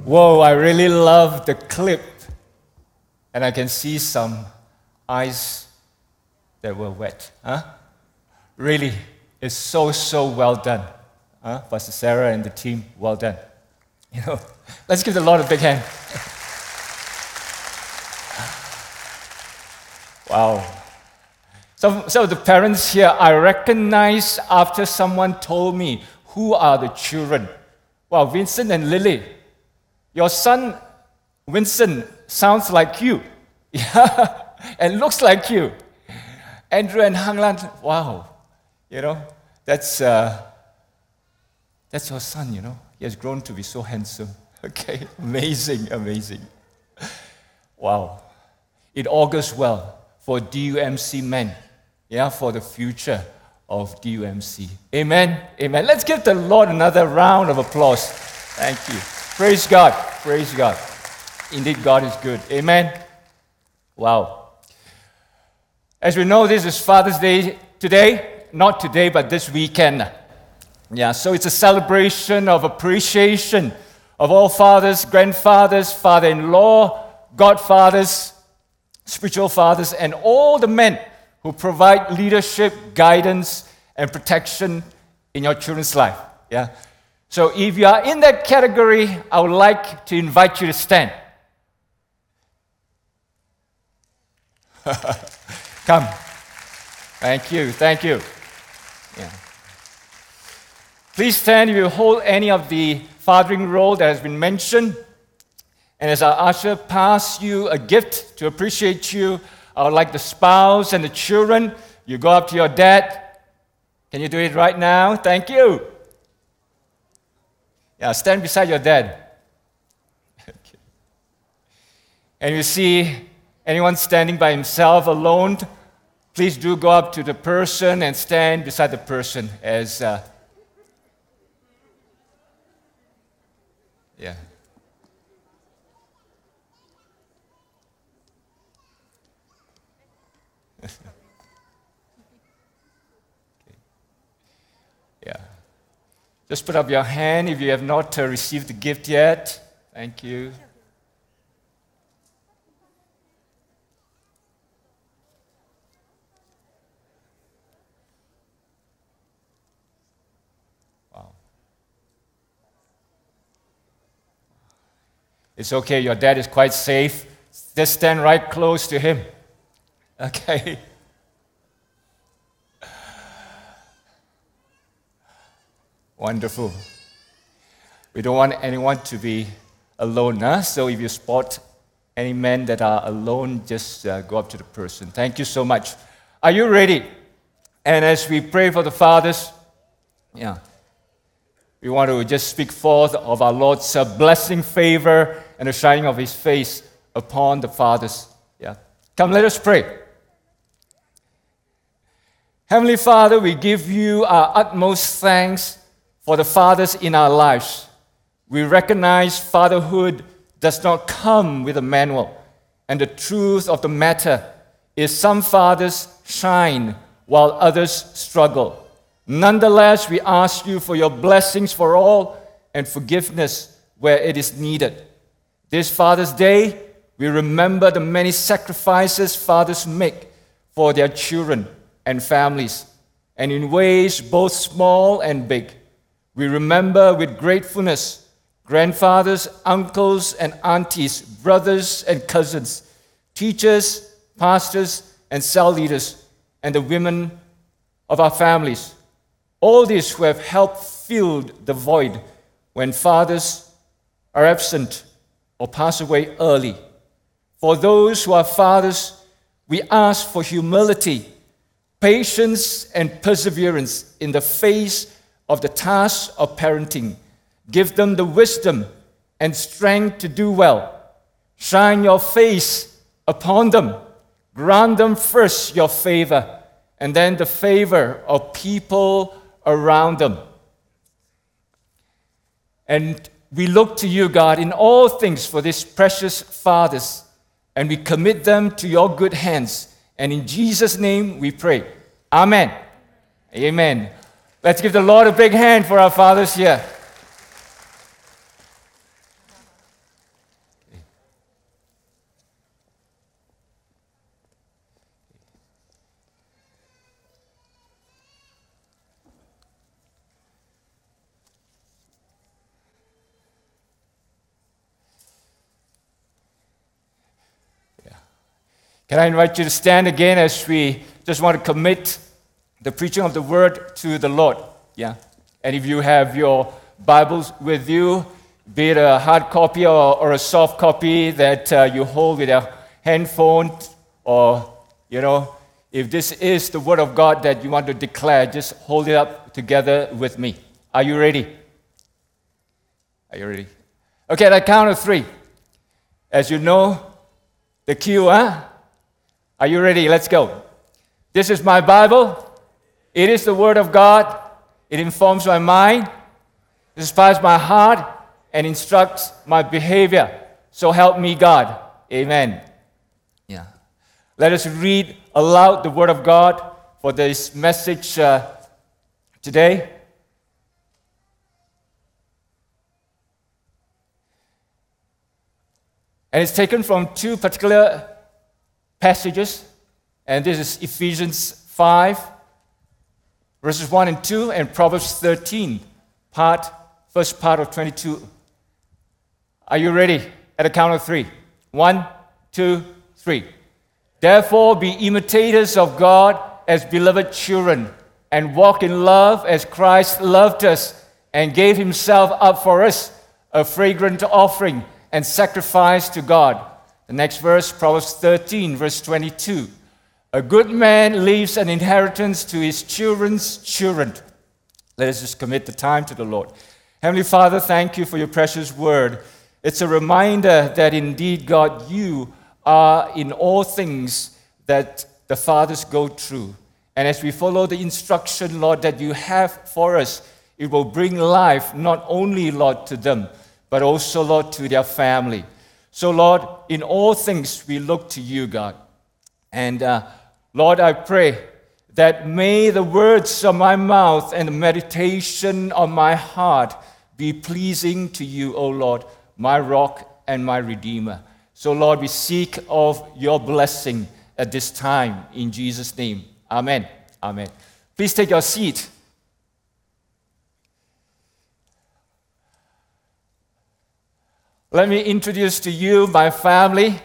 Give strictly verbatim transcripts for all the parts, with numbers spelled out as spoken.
Whoa, I really love the clip. And I can see some eyes that were wet. Huh? Really, it's so, so well done. Huh? Pastor Sarah and the team, well done. You know, let's give the Lord a big hand. Wow. Some, some of the parents here, I recognize after someone told me, who are the children? Wow, Vincent and Lily. Your son, Vincent, sounds like you. Yeah, and looks like you. Andrew and Hanglan, wow. You know, that's, uh, that's your son, you know. He has grown to be so handsome. Okay, amazing, amazing. Wow. It augurs well for D U M C men, yeah, for the future of D U M C. Amen, amen. Let's give the Lord another round of applause. Thank you. Praise God, praise God. Indeed, God is good. Amen. Wow. As we know, this is Father's Day today. Not today, but this weekend. Yeah, so it's a celebration of appreciation of all fathers, grandfathers, father-in-law, godfathers, spiritual fathers, and all the men who provide leadership, guidance, and protection in your children's life. Yeah. So if you are in that category, I would like to invite you to stand. Come. Thank you, thank you. Yeah. Please stand if you hold any of the fathering role that has been mentioned. And as our usher pass you a gift to appreciate you, I would like the spouse and the children, you go up to your dad. Can you do it right now? Thank you. Yeah, stand beside your dad. Okay. And you see anyone standing by himself alone, please do go up to the person and stand beside the person as, uh, yeah. Okay. Yeah. Just put up your hand if you have not uh, received the gift yet. Thank you. Wow. It's okay, your dad is quite safe. Just stand right close to him. Okay. Wonderful. We don't want anyone to be alone, huh? So if you spot any men that are alone, just uh, go up to the person. Thank you so much. Are you ready? And as we pray for the fathers, yeah, we want to just speak forth of our Lord's uh, blessing, favor, and the shining of His face upon the fathers. Yeah. Come, let us pray. Heavenly Father, we give you our utmost thanks for the fathers in our lives. We recognize fatherhood does not come with a manual, and the truth of the matter is some fathers shine while others struggle. Nonetheless, we ask you for your blessings for all and forgiveness where it is needed. This Father's Day, we remember the many sacrifices fathers make for their children and families, and in ways both small and big. We remember with gratefulness grandfathers, uncles and aunties, brothers and cousins, teachers, pastors, and cell leaders, and the women of our families. All these who have helped fill the void when fathers are absent or pass away early. For those who are fathers, we ask for humility, patience, and perseverance in the face of the task of parenting. Give them the wisdom and strength to do well. Shine your face upon them. Grant them first your favor, and then the favor of people around them. And we look to you, God, in all things for these precious fathers, and we commit them to your good hands. And in Jesus' name we pray. Amen. Amen. Let's give the Lord a big hand for our fathers here. Can I invite you to stand again as we just want to commit the preaching of the word to the Lord? Yeah. And if you have your Bibles with you, be it a hard copy or, or a soft copy that uh, you hold with a handphone, or, you know, if this is the word of God that you want to declare, just hold it up together with me. Are you ready? Are you ready? Okay, at the count of three. As you know, the cue, huh? Are you ready? Let's go. This is my Bible. It is the Word of God. It informs my mind, inspires my heart, and instructs my behavior. So help me, God. Amen. Yeah. Let us read aloud the Word of God for this message uh, today. And it's taken from two particular passages, and this is Ephesians five, verses one and two, and Proverbs thirteen, part, first part of twenty-two. Are you ready? At the count of three. One, two, three. Therefore be imitators of God as beloved children, and walk in love as Christ loved us and gave himself up for us, a fragrant offering and sacrifice to God. The next verse, Proverbs thirteen, verse twenty-two. A good man leaves an inheritance to his children's children. Let us just commit the time to the Lord. Heavenly Father, thank you for your precious word. It's a reminder that indeed, God, you are in all things that the fathers go through. And as we follow the instruction, Lord, that you have for us, it will bring life not only, Lord, to them, but also, Lord, to their family. So, Lord, in all things we look to you, God. And, uh, Lord, I pray that may the words of my mouth and the meditation of my heart be pleasing to you, O Lord, my rock and my redeemer. So, Lord, we seek of your blessing at this time in Jesus' name. Amen. Amen. Please take your seat. Let me introduce to you my family.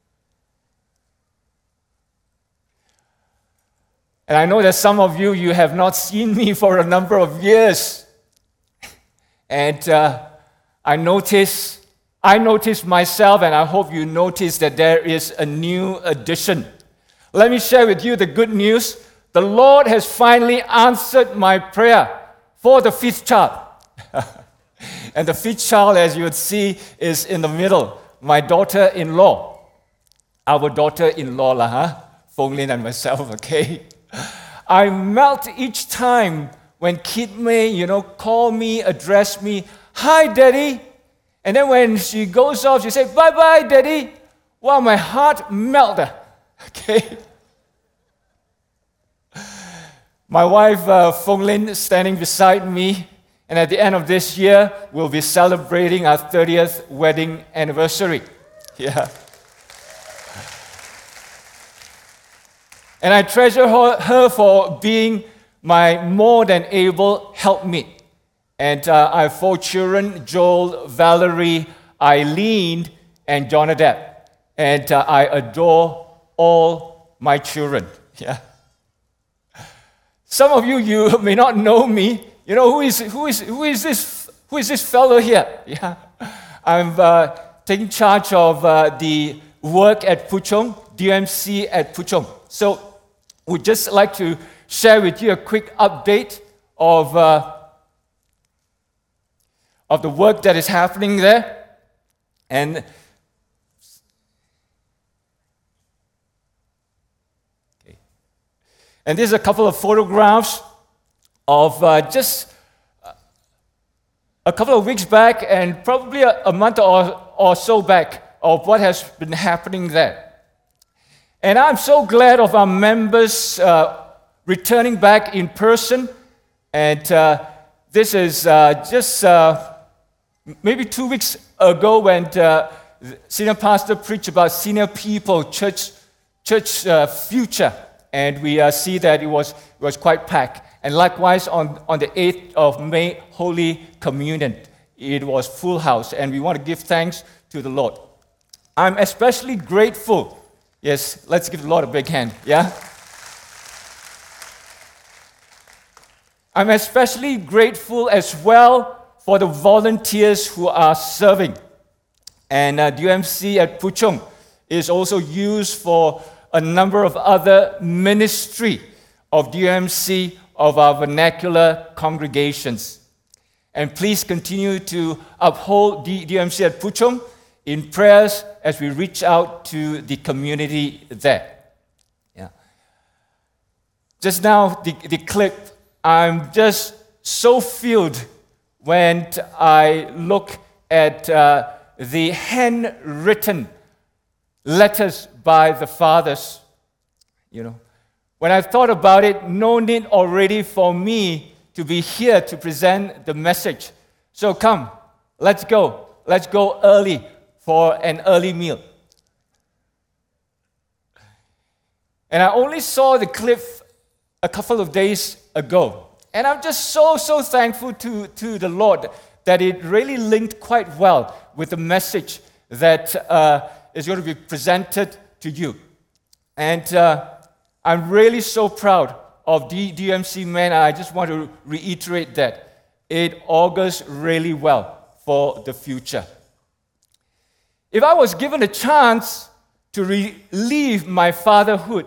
And I know that some of you, you have not seen me for a number of years. And uh, I notice, I notice myself, and I hope you notice that there is a new addition. Let me share with you the good news. The Lord has finally answered my prayer for the fifth child. And the fifth child, as you would see, is in the middle, my daughter-in-law. Our daughter-in-law, lah, huh? Fong Lin and myself, okay? I melt each time when Kid May, you know, call me, address me, "Hi, Daddy." And then when she goes off, she says, "Bye-bye, Daddy." Wow, my heart melted, okay? My wife, uh, Fong Lin, standing beside me. And at the end of this year, we'll be celebrating our thirtieth wedding anniversary. Yeah. And I treasure her, her for being my more than able helpmate. And uh, I have four children, Joel, Valerie, Eileen, and Jonadab. And uh, I adore all my children. Yeah. Some of you, you may not know me. You know, who is, who is, who is, this, who is this fellow here? Yeah. I'm uh, taking charge of uh, the work at Puchong, D M C at Puchong. So we'd just like to share with you a quick update of, uh, of the work that is happening there. And okay. And there's a couple of photographs of uh, just a couple of weeks back and probably a, a month or, or so back of what has been happening there. And I'm so glad of our members uh, returning back in person. And uh, this is uh, just uh, maybe two weeks ago when uh, senior pastor preached about senior people, church, church uh, future. And we uh, see that it was, it was quite packed. And likewise, on, on the eighth of May, Holy Communion, it was full house, and we want to give thanks to the Lord. I'm especially grateful Yes, let's give the Lord a big hand, yeah? I'm especially grateful as well for the volunteers who are serving. And uh, D U M C at Puchong is also used for a number of other ministry of D U M C of our vernacular congregations. And please continue to uphold D U M C at Puchong in prayers as we reach out to the community there. Yeah. Just now, the, the clip, I'm just so filled when I look at uh, the handwritten letters by the fathers. You know, when I thought about it, no need already for me to be here to present the message. So come, let's go. Let's go early for an early meal. And I only saw the clip a couple of days ago. And I'm just so, so thankful to, to the Lord that it really linked quite well with the message that uh, is going to be presented to you. And uh, I'm really so proud of the D U M C men. I just want to reiterate that. It augurs really well for the future. If I was given a chance to relive my fatherhood,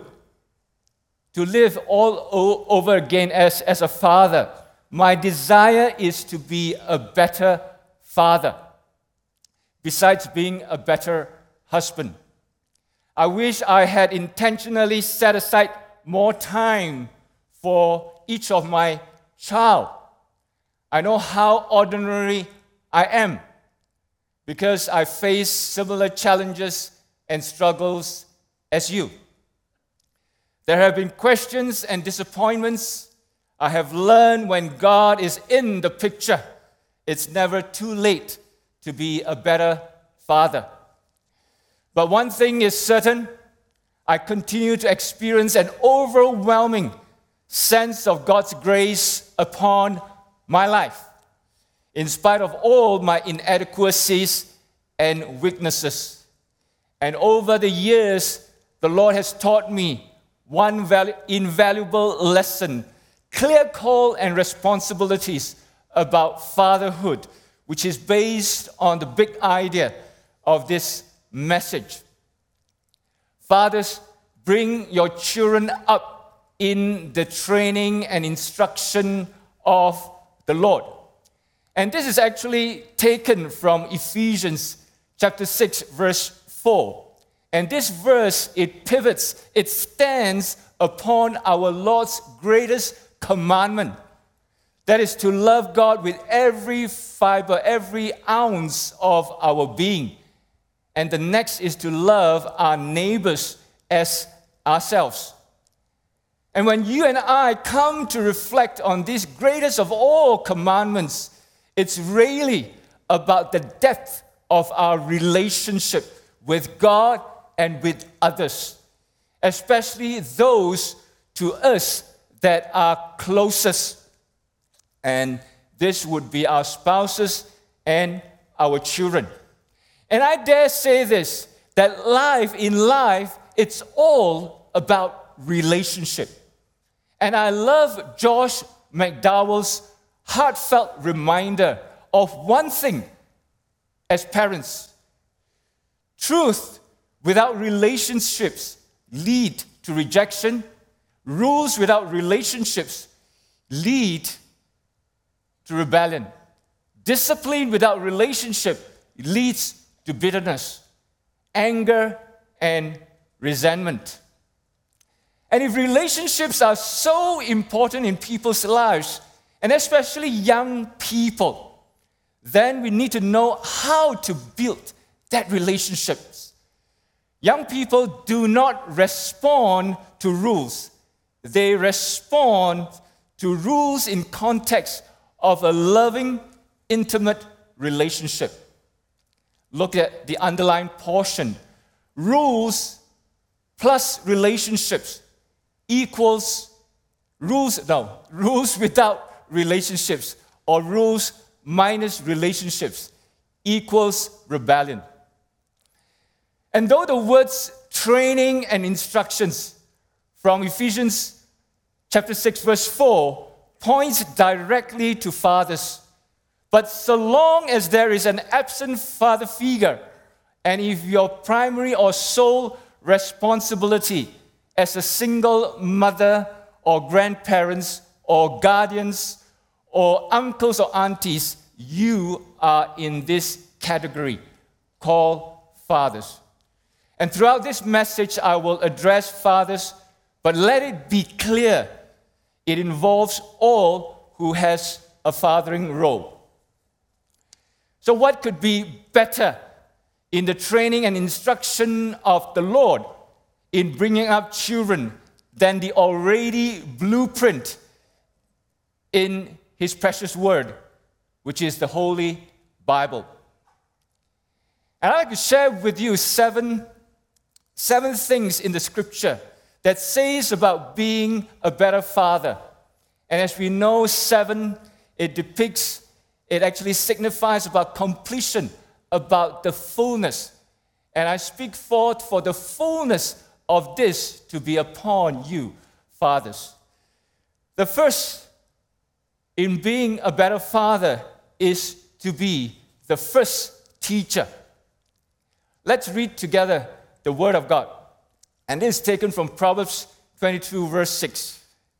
to live all o- over again as, as a father, my desire is to be a better father, besides being a better husband. I wish I had intentionally set aside more time for each of my child. I know how ordinary I am because I face similar challenges and struggles as you. There have been questions and disappointments. I have learned when God is in the picture, it's never too late to be a better father. But one thing is certain, I continue to experience an overwhelming sense of God's grace upon my life, in spite of all my inadequacies and weaknesses. And over the years, the Lord has taught me one valu- invaluable lesson, clear call and responsibilities about fatherhood, which is based on the big idea of this message. Fathers, bring your children up in the training and instruction of the Lord. And this is actually taken from Ephesians chapter six, verse four. And this verse, it pivots, it stands upon our Lord's greatest commandment. That is to love God with every fiber, every ounce of our being. And the next is to love our neighbors as ourselves. And when you and I come to reflect on this greatest of all commandments, it's really about the depth of our relationship with God and with others, especially those to us that are closest. And this would be our spouses and our children. And I dare say this, that life in life, it's all about relationship. And I love Josh McDowell's heartfelt reminder of one thing as parents. Truth without relationships lead to rejection. Rules without relationships lead to rebellion. Discipline without relationship leads to bitterness, anger, and resentment. And if relationships are so important in people's lives, and especially young people, then we need to know how to build that relationships. Young people do not respond to rules. They respond to rules in context of a loving, intimate relationship. Look at the underlined portion. Rules plus relationships equals rules, no, rules without relationships or rules minus relationships equals rebellion. And though the words training and instructions from Ephesians chapter six, verse four, points directly to fathers, but so long as there is an absent father figure, and if your primary or sole responsibility as a single mother or grandparents or guardians or uncles or aunties, you are in this category called fathers. And throughout this message, I will address fathers, but let it be clear, it involves all who has a fathering role. So what could be better in the training and instruction of the Lord in bringing up children than the already blueprint in His precious Word, which is the Holy Bible? And I'd like to share with you seven, seven things in the Scripture that says about being a better father. And as we know, seven, it depicts, it actually signifies about completion, about the fullness. And I speak forth for the fullness of this to be upon you, fathers. The first in being a better father is to be the first teacher. Let's read together the Word of God. And this is taken from Proverbs twenty-two, verse six.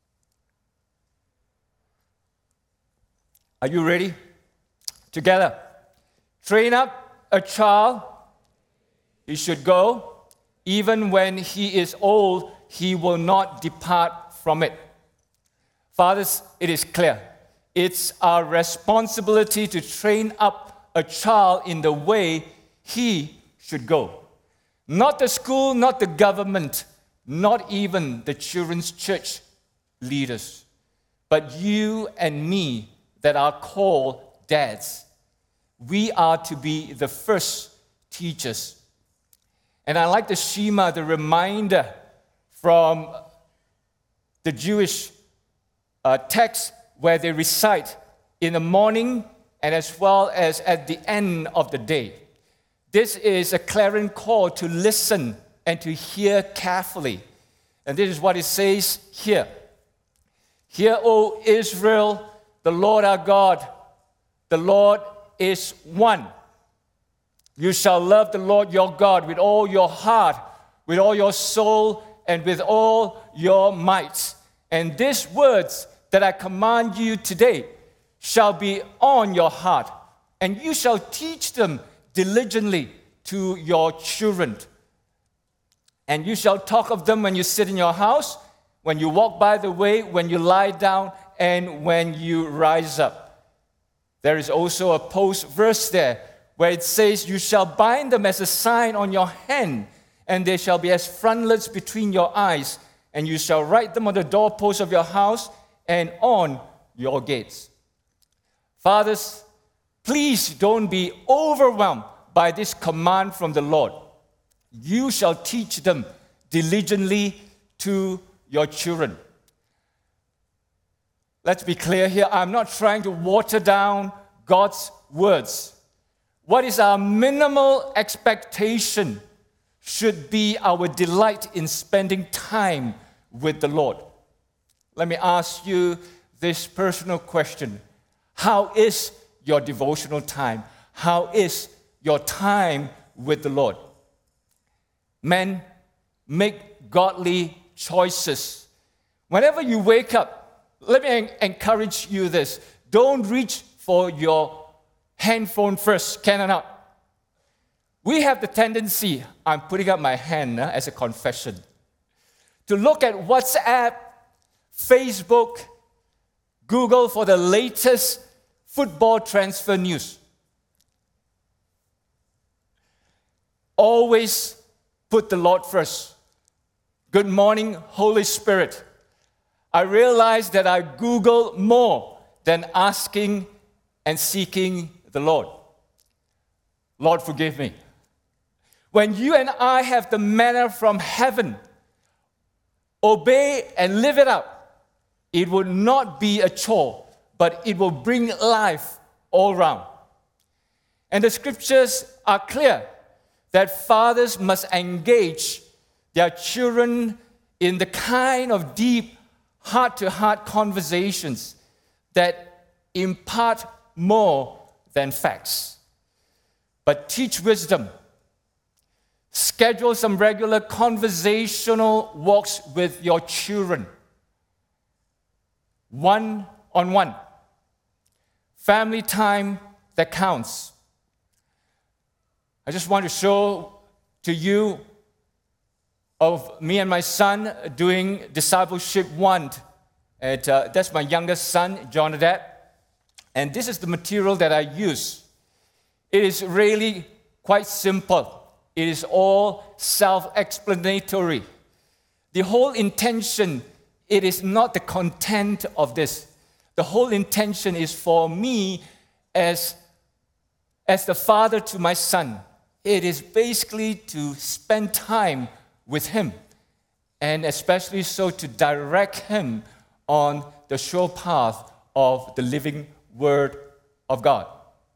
Are you ready? Together. Train up a child, he should go. Even when he is old, he will not depart from it. Fathers, it is clear. It's our responsibility to train up a child in the way he should go. Not the school, not the government, not even the children's church leaders, but you and me that are called dads. We are to be the first teachers. And I like the Shema, the reminder from the Jewish uh, text where they recite in the morning and as well as at the end of the day. This is a clarion call to listen and to hear carefully. And this is what it says here. Hear, O Israel, the Lord our God, the Lord is one. You shall love the Lord your God with all your heart, with all your soul, and with all your might. And these words that I command you today shall be on your heart, and you shall teach them diligently to your children. And you shall talk of them when you sit in your house, when you walk by the way, when you lie down, and when you rise up. There is also a post verse there where it says, you shall bind them as a sign on your hand, and they shall be as frontlets between your eyes, and you shall write them on the doorposts of your house and on your gates. Fathers, please don't be overwhelmed by this command from the Lord. You shall teach them diligently to your children. Let's be clear here. I'm not trying to water down God's words. What is our minimal expectation should be our delight in spending time with the Lord. Let me ask you this personal question. How is your devotional time? How is your time with the Lord? Men, make godly choices. Whenever you wake up, let me encourage you this. Don't reach for your handphone first, can I not? We have the tendency, I'm putting up my hand uh, as a confession, to look at WhatsApp, Facebook, Google for the latest football transfer news. Always put the Lord first. Good morning, Holy Spirit. I realize that I Google more than asking and seeking the Lord. Lord, forgive me. When you and I have the manna from heaven, obey and live it out, it will not be a chore, but it will bring life all around. And the scriptures are clear that fathers must engage their children in the kind of deep, heart-to-heart conversations that impart more than facts, but teach wisdom. Schedule some regular conversational walks with your children, one-on-one. Family time that counts. I just want to show to you of me and my son doing discipleship one. And, uh, that's my youngest son, Jonadab. And this is the material that I use. It is really quite simple. It is all self-explanatory. The whole intention, it is not the content of this. The whole intention is for me as, as the father to my son. It is basically to spend time with him, and especially so to direct him on the sure path of the living Word of God.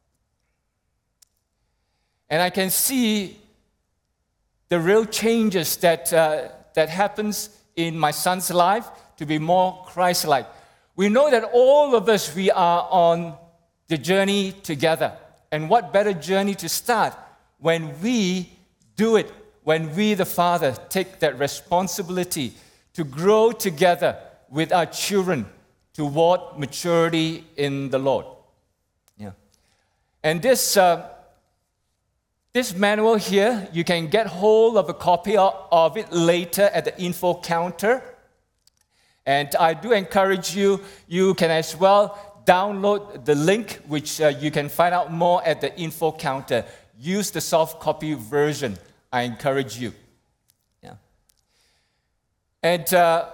And I can see the real changes that, uh, that happens in my son's life to be more Christ-like. We know that all of us, we are on the journey together. And what better journey to start when we do it, when we, the Father, take that responsibility to grow together with our children toward maturity in the Lord. Yeah. And this, uh, this manual here, you can get hold of a copy of it later at the info counter. And I do encourage you, you can as well download the link, which uh, you can find out more at the info counter. Use the soft copy version. I encourage you. Yeah. And uh,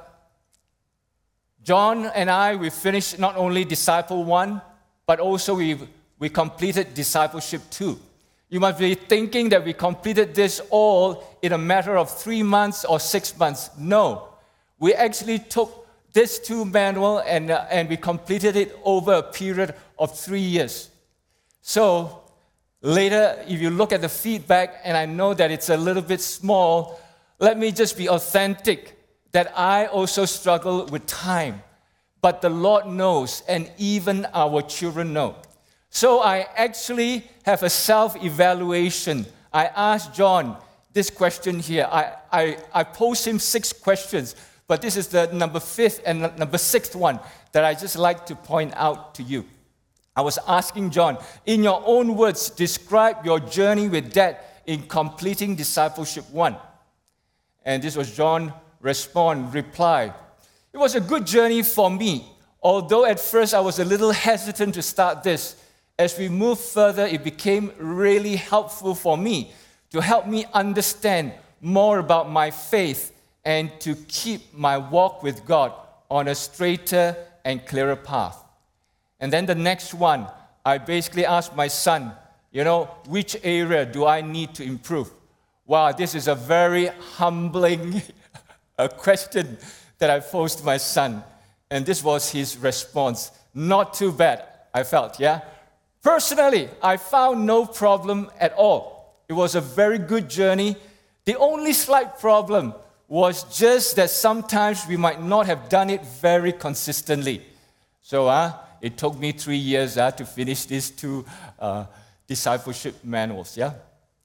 John and I, we finished not only Disciple one, but also we, we completed Discipleship two. You must be thinking that we completed this all in a matter of three months or six months. No. We actually took this two manual and, uh, and we completed it over a period of three years. So, later, if you look at the feedback, and I know that it's a little bit small, let me just be authentic that I also struggle with time. But the Lord knows, and even our children know. So I actually have a self-evaluation. I asked John this question here. I, I, I posed him six questions, but this is the number fifth and number sixth one that I just like to point out to you. I was asking John, in your own words, describe your journey with Dad in completing Discipleship one. And this was John's response, reply. It was a good journey for me, although at first I was a little hesitant to start this. As we moved further, it became really helpful for me to help me understand more about my faith and to keep my walk with God on a straighter and clearer path. And then the next one, I basically asked my son, you know, which area do I need to improve? Wow, this is a very humbling a question that I posed to my son. And this was his response. Not too bad, I felt, yeah? Personally, I found no problem at all. It was a very good journey. The only slight problem was just that sometimes we might not have done it very consistently. So, uh, it took me three years uh, to finish these two uh, discipleship manuals, yeah?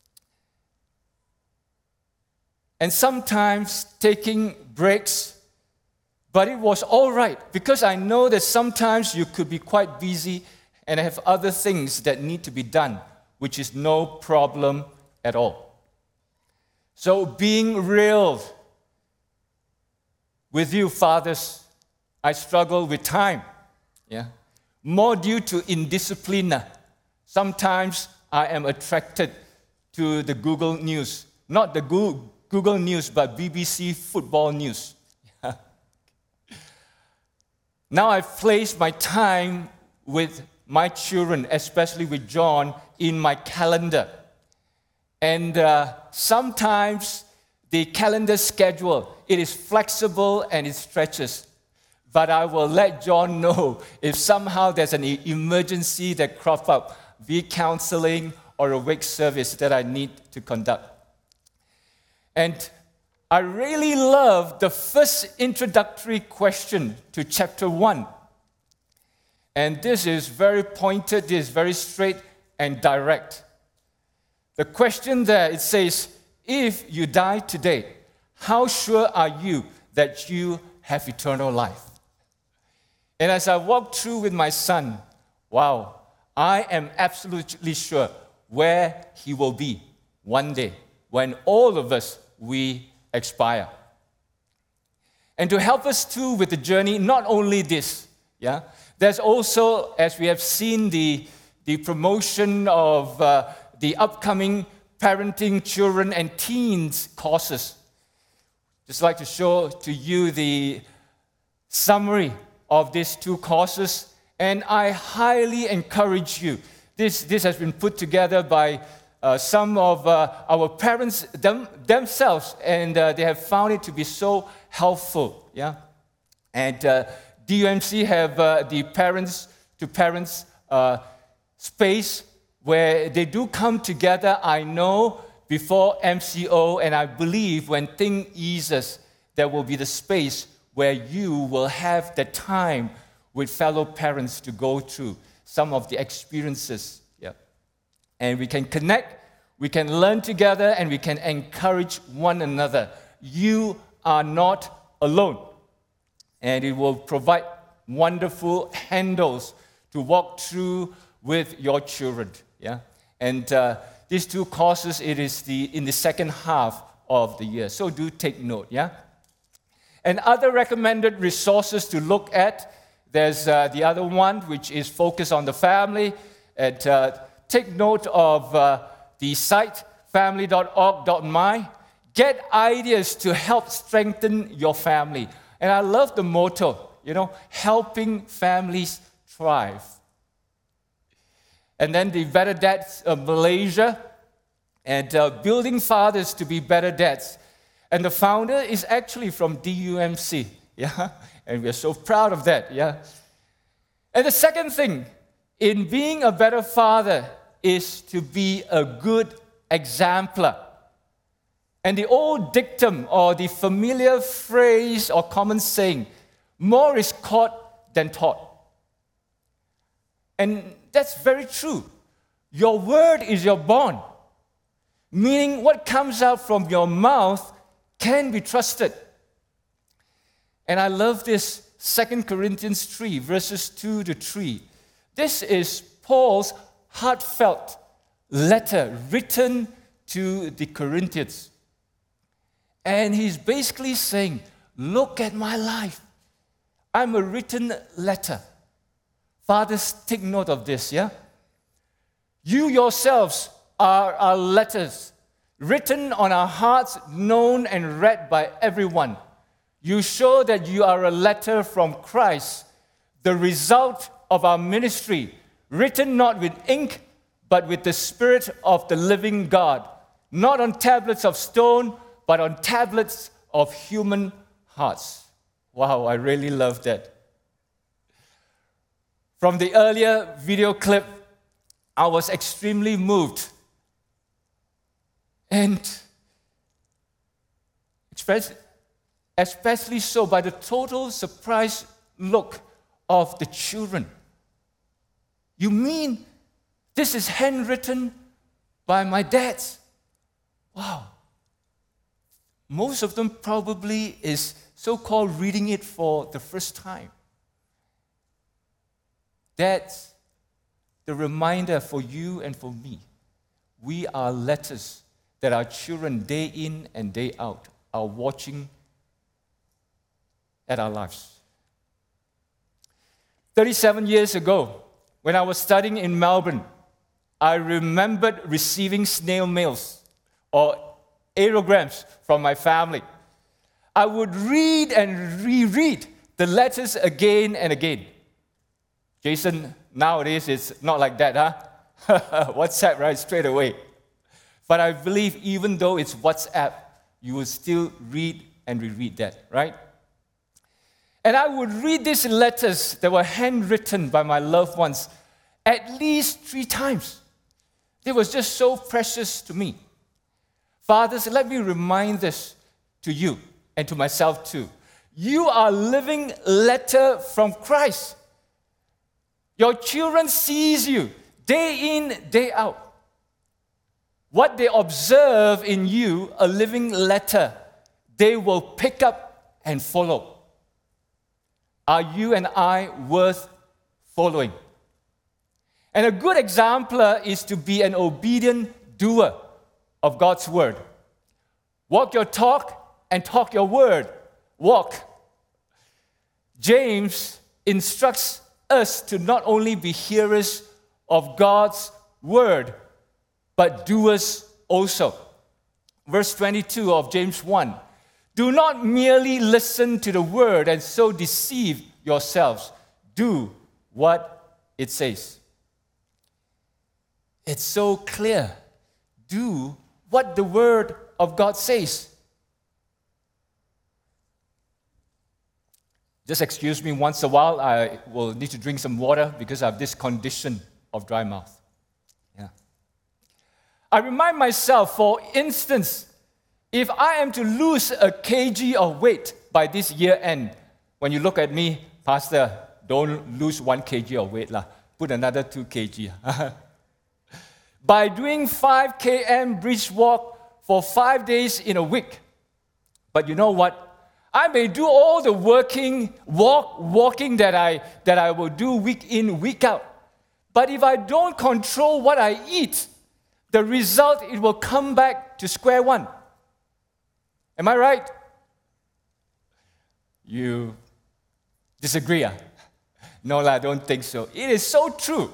And sometimes taking breaks, but it was all right because I know that sometimes you could be quite busy and have other things that need to be done, which is no problem at all. So being real with you, fathers, I struggle with time, yeah? More due to indiscipline. Sometimes I am attracted to the Google News. Not the Google News, but B B C Football News. Now I've placed my time with my children, especially with John, in my calendar. And uh, sometimes the calendar schedule, it is flexible and it stretches. But I will let John know if somehow there's an emergency that crops up, be it counseling or a wake service that I need to conduct. And I really love the first introductory question to chapter one. And this is very pointed, this is very straight and direct. The question there, it says, if you die today, how sure are you that you have eternal life? And as I walk through with my son, wow, I am absolutely sure where he will be one day when all of us, we expire. And to help us too with the journey, not only this, yeah, there's also, as we have seen, the, the promotion of uh, the upcoming parenting children and teens courses. Just like to show to you the summary of these two courses, and I highly encourage you. This, this has been put together by uh, some of uh, our parents them, themselves, and uh, they have found it to be so helpful. Yeah, and uh, D U M C have uh, the parents to parents uh, space where they do come together. I know before M C O, and I believe when things eases, there will be the space where you will have the time with fellow parents to go through some of the experiences. Yeah. And we can connect, we can learn together, and we can encourage one another. You are not alone. And it will provide wonderful handles to walk through with your children. Yeah. And uh, these two courses, it is the in the second half of the year. So do take note, yeah? And other recommended resources to look at, there's uh, the other one, which is focused on the family. And uh, take note of uh, the site, family dot org dot my. Get ideas to help strengthen your family. And I love the motto, you know, helping families thrive. And then the Better Dads of Malaysia, and uh, building fathers to be better dads. And the founder is actually from D U M C, yeah? And we're so proud of that, yeah? And the second thing in being a better father is to be a good exemplar. And the old dictum or the familiar phrase or common saying, more is caught than taught. And that's very true. Your word is your bond, meaning what comes out from your mouth can be trusted. And I love this Second Corinthians three, verses two to three. This is Paul's heartfelt letter written to the Corinthians. And he's basically saying, look at my life. I'm a written letter. Fathers, take note of this, yeah? You yourselves are our letters, written on our hearts, known and read by everyone. You show that you are a letter from Christ, the result of our ministry, written not with ink, but with the Spirit of the living God, not on tablets of stone, but on tablets of human hearts. Wow, I really love that. From the earlier video clip, I was extremely moved. And especially so by the total surprised look of the children. You mean this is handwritten by my dads? Wow. Most of them probably is so-called reading it for the first time. That's the reminder for you and for me. We are letters that our children day in and day out are watching at our lives. thirty-seven years ago, when I was studying in Melbourne, I remembered receiving snail mails or aerograms from my family. I would read and reread the letters again and again. Jason, nowadays it's not like that, huh? WhatsApp, right, straight away. But I believe even though it's WhatsApp, you will still read and reread that, right? And I would read these letters that were handwritten by my loved ones at least three times. They was just so precious to me. Fathers, let me remind this to you and to myself too. You are a living letter from Christ. Your children sees you day in, day out. What they observe in you, a living letter, they will pick up and follow. Are you and I worth following? And a good exemplar is to be an obedient doer of God's word. Walk your talk and talk your word. Walk. James instructs us to not only be hearers of God's word, but doers also. Verse twenty-two of James one. Do not merely listen to the word and so deceive yourselves. Do what it says. It's so clear. Do what the word of God says. Just excuse me, once a while I will need to drink some water because I have this condition of dry mouth. Yeah. I remind myself, for instance, if I am to lose a kg of weight by this year end, when you look at me, Pastor, don't lose one kg of weight, lah. Put another two kg. By doing five kilometers brisk walk for five days in a week. But you know what? I may do all the working, walk, walking that I, that I will do week in, week out. But if I don't control what I eat, the result, it will come back to square one. Am I right? You disagree? Ah? No, I don't think so. It is so true.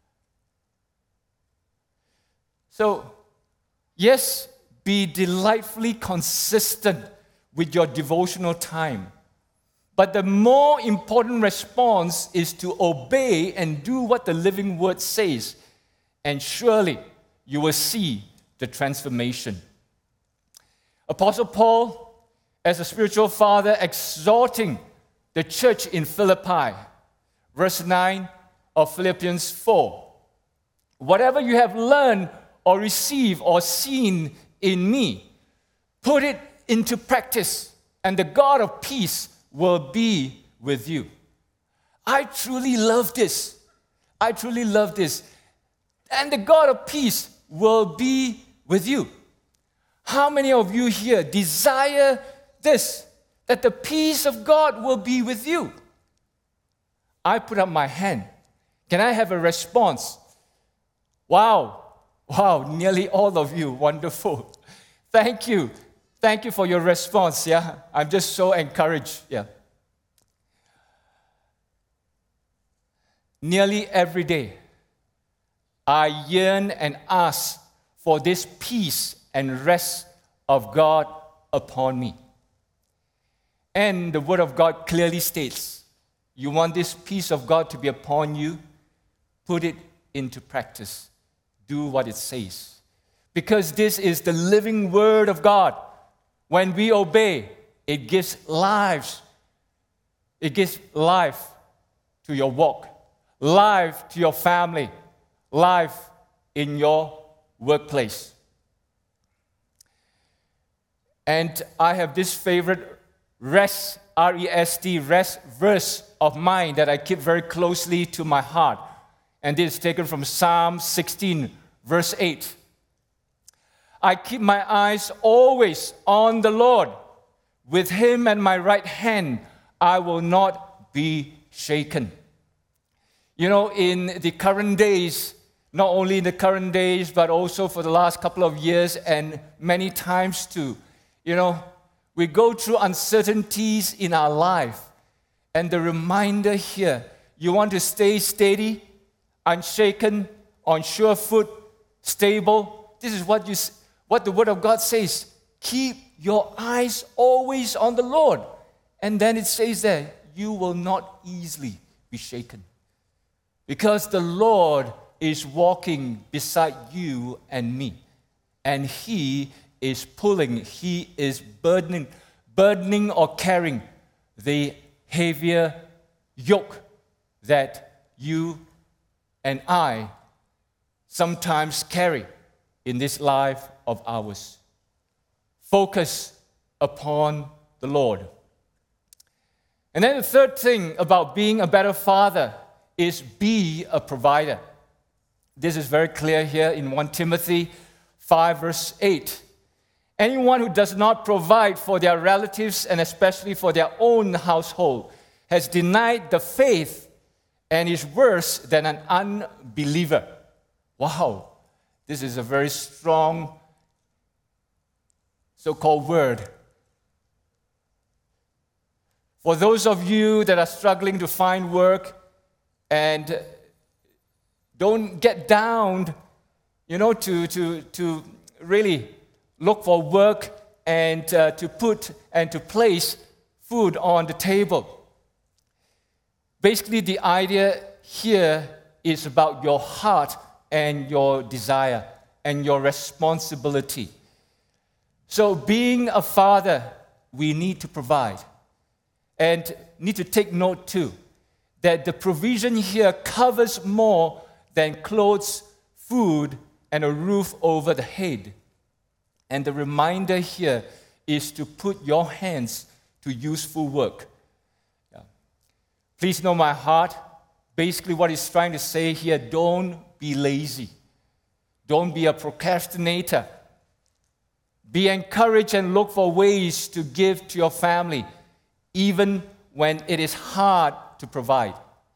So, yes, be delightfully consistent with your devotional time. But the more important response is to obey and do what the living word says. And surely you will see the transformation. Apostle Paul, as a spiritual father, exhorting the church in Philippi, verse nine of Philippians four. Whatever you have learned or received or seen in me, put it into practice, and the God of peace will be with you. I truly love this. I truly love this. And the God of peace will be with you. How many of you here desire this, that the peace of God will be with you? I put up my hand. Can I have a response? Wow. Wow, nearly all of you. Wonderful. Thank you. Thank you for your response, yeah? I'm just so encouraged, yeah. Nearly every day, I yearn and ask for this peace and rest of God upon me. And the Word of God clearly states, you want this peace of God to be upon you, put it into practice. Do what it says. Because this is the living Word of God. When we obey, it gives lives. It gives life to your walk, life to your family, life in your workplace. And I have this favorite rest, R E S T, rest verse of mine that I keep very closely to my heart. And this is taken from Psalm sixteen, verse eight. I keep my eyes always on the Lord. With Him at my right hand, I will not be shaken. You know, in the current days, not only in the current days, but also for the last couple of years and many times too, you know, we go through uncertainties in our life. And the reminder here, you want to stay steady, unshaken, on sure foot, stable. This is what you, what the Word of God says. Keep your eyes always on the Lord. And then it says there, you will not easily be shaken. Because the Lord is walking beside you and me. And He is pulling, He is burdening, burdening or carrying the heavier yoke that you and I sometimes carry in this life of ours. focus upon the Lord. And then the third thing about being a better father is be a provider. This is very clear here in First Timothy five, verse eight. Anyone who does not provide for their relatives and especially for their own household has denied the faith and is worse than an unbeliever. Wow, this is a very strong so-called word. For those of you that are struggling to find work and don't get down, you know, to, to, to really look for work and uh, to put and to place food on the table. Basically, the idea here is about your heart and your desire and your responsibility. So being a father, we need to provide. And need to take note too, that the provision here covers more than clothes, food, and a roof over the head. And the reminder here is to put your hands to useful work. Yeah. Please know my heart. Basically what he's trying to say here, don't be lazy. Don't be a procrastinator. Be encouraged and look for ways to give to your family, even when it is hard to provide.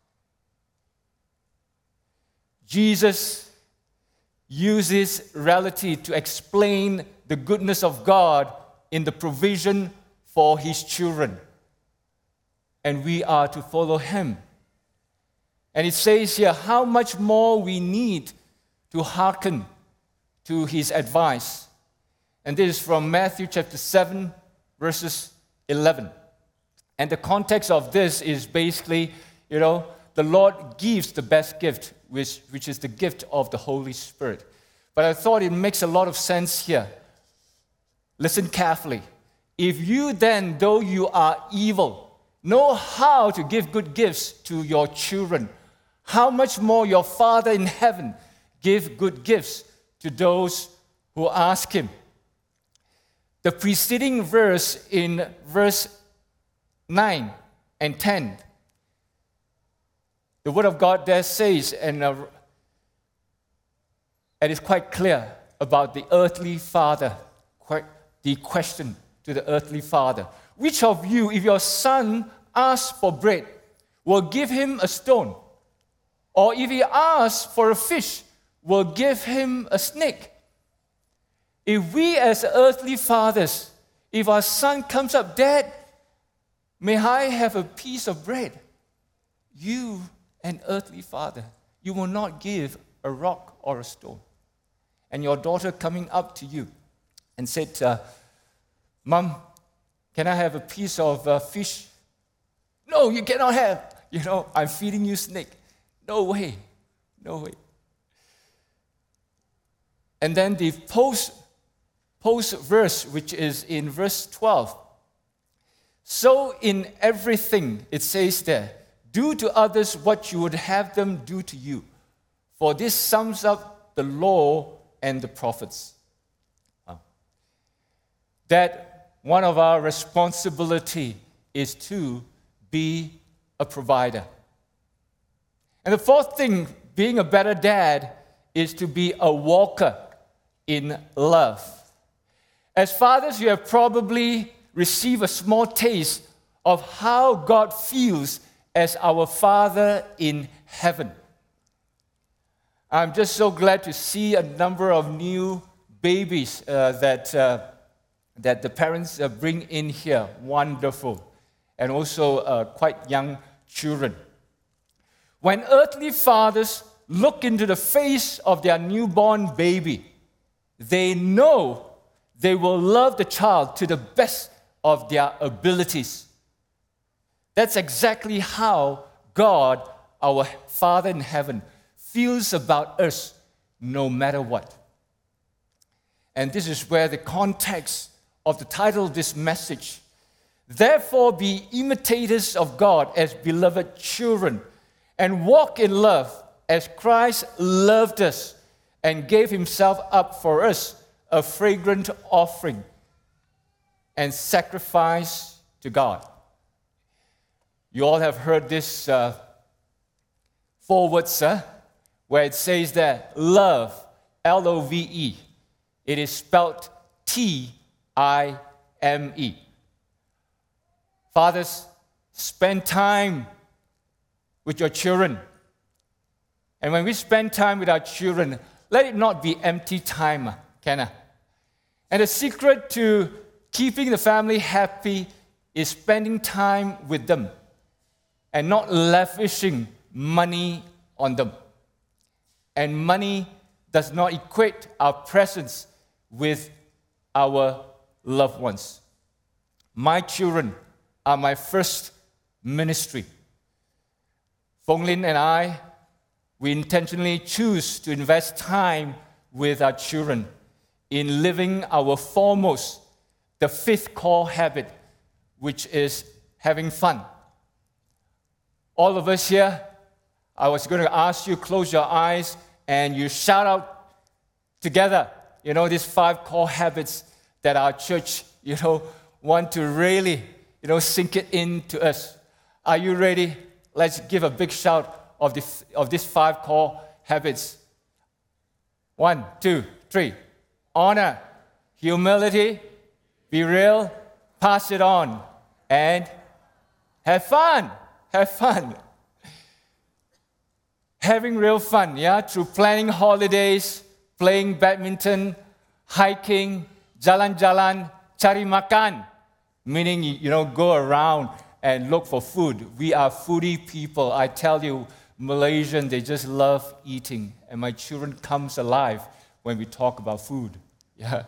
Jesus uses reality to explain the goodness of God in the provision for his children. And we are to follow him. And it says here how much more we need to hearken to his advice. And this is from Matthew chapter seven, verses eleven. And the context of this is basically, you know, the Lord gives the best gift, which, which is the gift of the Holy Spirit. But I thought it makes a lot of sense here. Listen carefully. If you then, though you are evil, know how to give good gifts to your children, how much more your Father in heaven give good gifts to those who ask him. The preceding verse in verse nine and ten, the Word of God there says, and, uh, and it's quite clear about the earthly father, quite the question to the earthly father. Which of you, if your son asks for bread, will give him a stone? Or if he asks for a fish, will give him a snake? If we as earthly fathers, if our son comes up dead, may I have a piece of bread? You, an earthly father, you will not give a rock or a stone. And your daughter coming up to you and said, uh, Mom, can I have a piece of uh, fish? No, you cannot have. You know, I'm feeding you snake. No way. No way. And then the post, post verse, which is in verse twelve. So in everything, it says there, do to others what you would have them do to you. For this sums up the law and the prophets. Wow. That one of our responsibility is to be a provider. And the fourth thing, being a better dad, is to be a walker in love. As fathers, you have probably received a small taste of how God feels as our Father in heaven. I'm just so glad to see a number of new babies uh, that, uh, that the parents uh, bring in here. Wonderful. And also uh, quite young children. When earthly fathers look into the face of their newborn baby, they know they will love the child to the best of their abilities. That's exactly how God, our Father in heaven, feels about us no matter what. And this is where the context of the title of this message, therefore be imitators of God as beloved children, and walk in love as Christ loved us and gave himself up for us, a fragrant offering and sacrifice to God. You all have heard this uh, four words, uh, where it says that love, L O V E, it is spelled T I M E. Fathers, spend time with your children. And when we spend time with our children, let it not be empty time, can I? And the secret to keeping the family happy is spending time with them and not lavishing money on them. And money does not equate our presence with our loved ones. My children are my first ministry. Fong Lin and I, we intentionally choose to invest time with our children in living our foremost, the fifth core habit, which is having fun. All of us here, I was going to ask you, close your eyes and you shout out together, you know, these five core habits that our church, you know, want to really, you know, sink it into us. Are you ready? Let's give a big shout of, this, of these five core habits. One, two, three. Honor, humility, be real, pass it on, and have fun. Have fun. Having real fun, yeah, through planning holidays, playing badminton, hiking, jalan-jalan, cari makan, meaning, you know, go around and look for food. We are foodie people. I tell you, Malaysians, they just love eating. And my children comes alive when we talk about food. Yeah.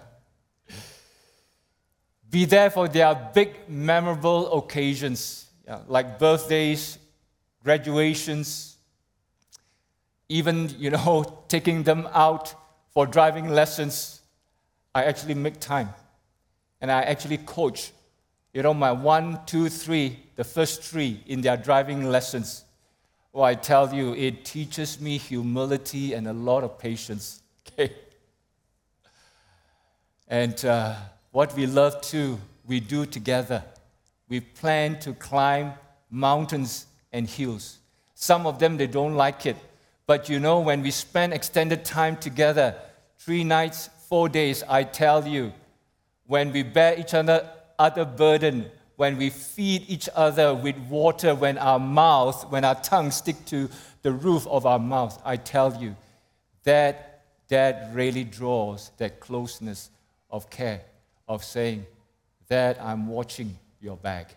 Be there for their big, memorable occasions, yeah, like birthdays, graduations, even, you know, taking them out for driving lessons. I actually make time. And I actually coach, you know, my one, two, three, the first three in their driving lessons. Well, I tell you, it teaches me humility and a lot of patience. Okay? And uh, what we love to, we do together. We plan to climb mountains and hills. Some of them, they don't like it. But you know, when we spend extended time together, three nights, four days, I tell you, when we bear each other other burden, when we feed each other with water, when our mouth, when our tongue stick to the roof of our mouth, I tell you, that, that really draws that closeness of care, of saying that I'm watching your back.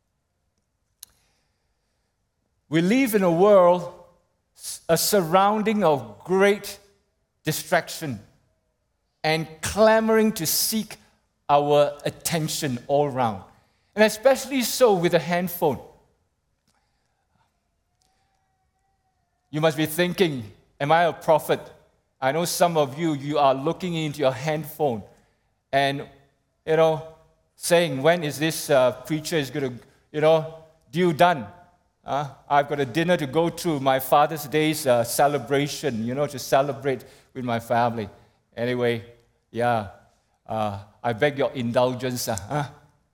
We live in a world, a surrounding of great distraction and clamoring to seek our attention all around. And especially so with a handphone. You must be thinking, am I a prophet? I know some of you, you are looking into your handphone and, you know, saying, when is this uh, preacher is going to, you know, due done? Uh, I've got a dinner to go to, my Father's Day's uh, celebration, you know, to celebrate with my family. Anyway, yeah, uh, I beg your indulgence. Uh, huh?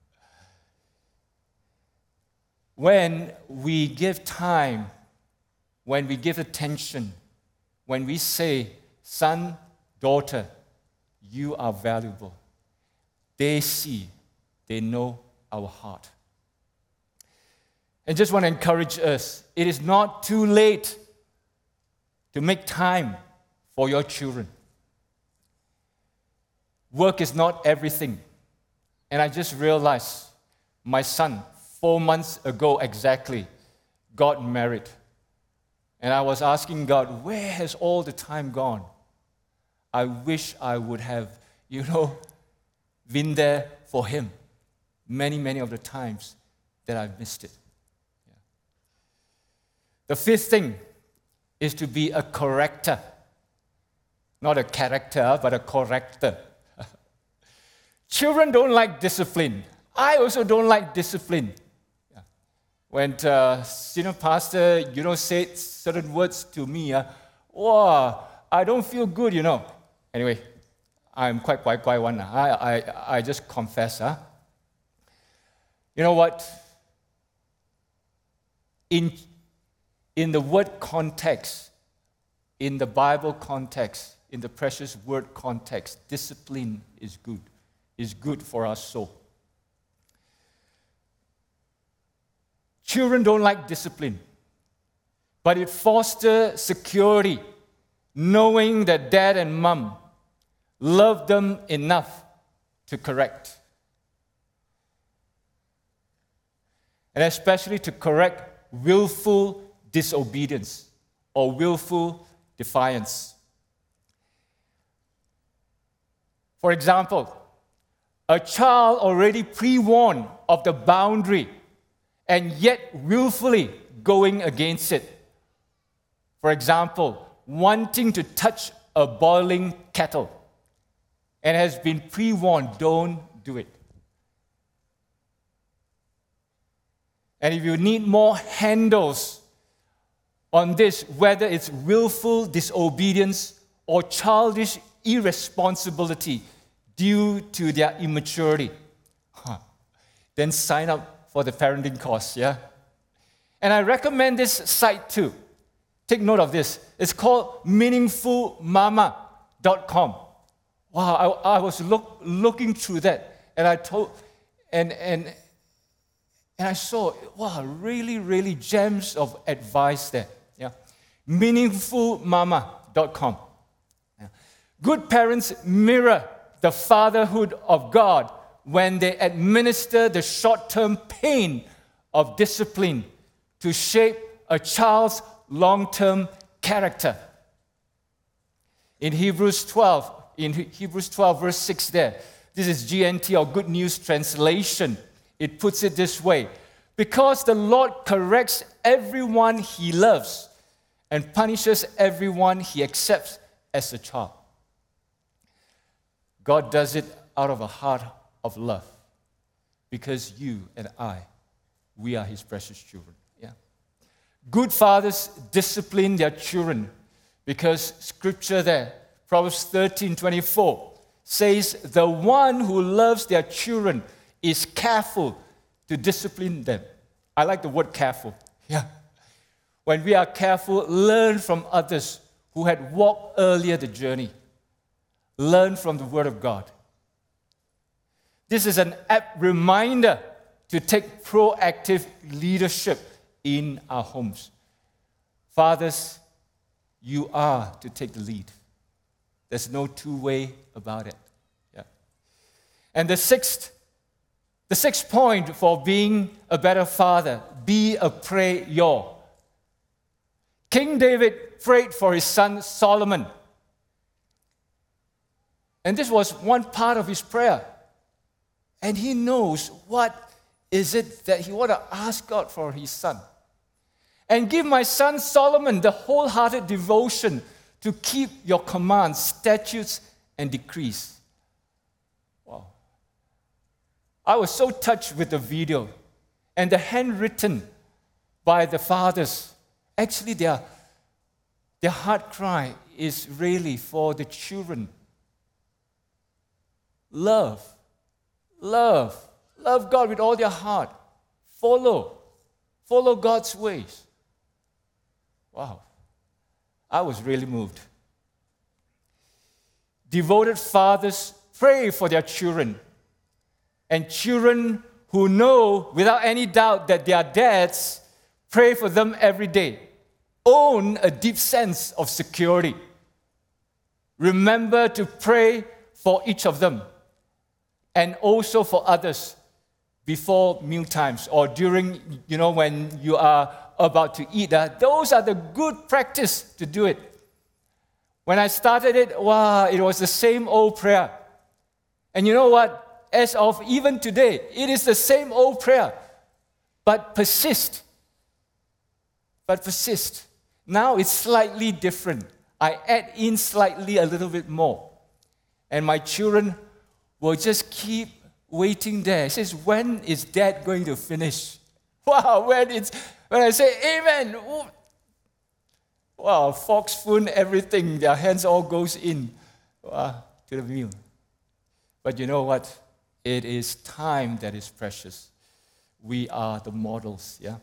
When we give time, when we give attention, when we say, son, daughter, you are valuable, they see, they know our heart. And just want to encourage us, it is not too late to make time for your children. Work is not everything. And I just realized my son, four months ago exactly, got married. And I was asking God, where has all the time gone? I wish I would have, you know, been there for him many, many of the times that I've missed it. Yeah. The fifth thing is to be a corrector. Not a character, but a corrector. Children don't like discipline. I also don't like discipline. Yeah. When uh, senior pastor, you know, said certain words to me, uh, wow, I don't feel good, you know. Anyway, I'm quite quite quite one. I, I, I just confess. Huh? You know what? In, in the word context, in the Bible context, in the precious word context, discipline is good, is good for our soul. Children don't like discipline, but it fosters security, knowing that dad and mom love them enough to correct. And especially to correct willful disobedience or willful defiance. For example, a child already pre-warned of the boundary and yet willfully going against it. For example, wanting to touch a boiling kettle and has been pre-warned, don't do it. And if you need more handles on this, whether it's willful disobedience or childish irresponsibility due to their immaturity, huh, then sign up for the parenting course, yeah? And I recommend this site too. Take note of this. It's called meaningful mama dot com. Wow, I, I was look, looking through that, and I told, and and and I saw, wow, really, really gems of advice there. Yeah, meaningful mama dot com. Yeah. Good parents mirror the fatherhood of God when they administer the short-term pain of discipline to shape a child's long-term character. In Hebrews twelve, in Hebrews twelve, verse six there, this is G N T or Good News Translation. It puts it this way: because the Lord corrects everyone he loves and punishes everyone he accepts as a child. God does it out of a heart of love because you and I, we are his precious children. Yeah. Good fathers discipline their children because scripture there, Proverbs thirteen twenty-four, says the one who loves their children is careful to discipline them. I like the word careful. Yeah. When we are careful, learn from others who had walked earlier the journey. Learn from the Word of God. This is an apt reminder to take proactive leadership in our homes. Fathers, you are to take the lead. There's no two-way about it. Yeah. And the sixth, the sixth point for being a better father, be a prayer. King David prayed for his son Solomon. And this was one part of his prayer. And he knows what is it that he want to ask God for his son. And give my son Solomon the wholehearted devotion to keep your commands, statutes, and decrees. Wow. I was so touched with the video and the handwritten by the fathers. Actually, their, their heart cry is really for the children. Love, love, love God with all their heart. Follow, follow God's ways. Wow, I was really moved. Devoted fathers pray for their children, and children who know without any doubt that their dads pray for them every day own a deep sense of security. Remember to pray for each of them, and also for others before meal times or during, you know, when you are about to eat. Uh, those are the good practice to do it. When I started it, wow, it was the same old prayer. And you know what? As of even today, it is the same old prayer. But persist. But persist. Now it's slightly different. I add in slightly a little bit more. And my children will just keep waiting there. It says, when is Dad going to finish? Wow, when it's when I say amen, ooh, wow, fork, spoon, everything, their hands all goes in wow, to the meal. But you know what? It is time that is precious. we are the models, yeah?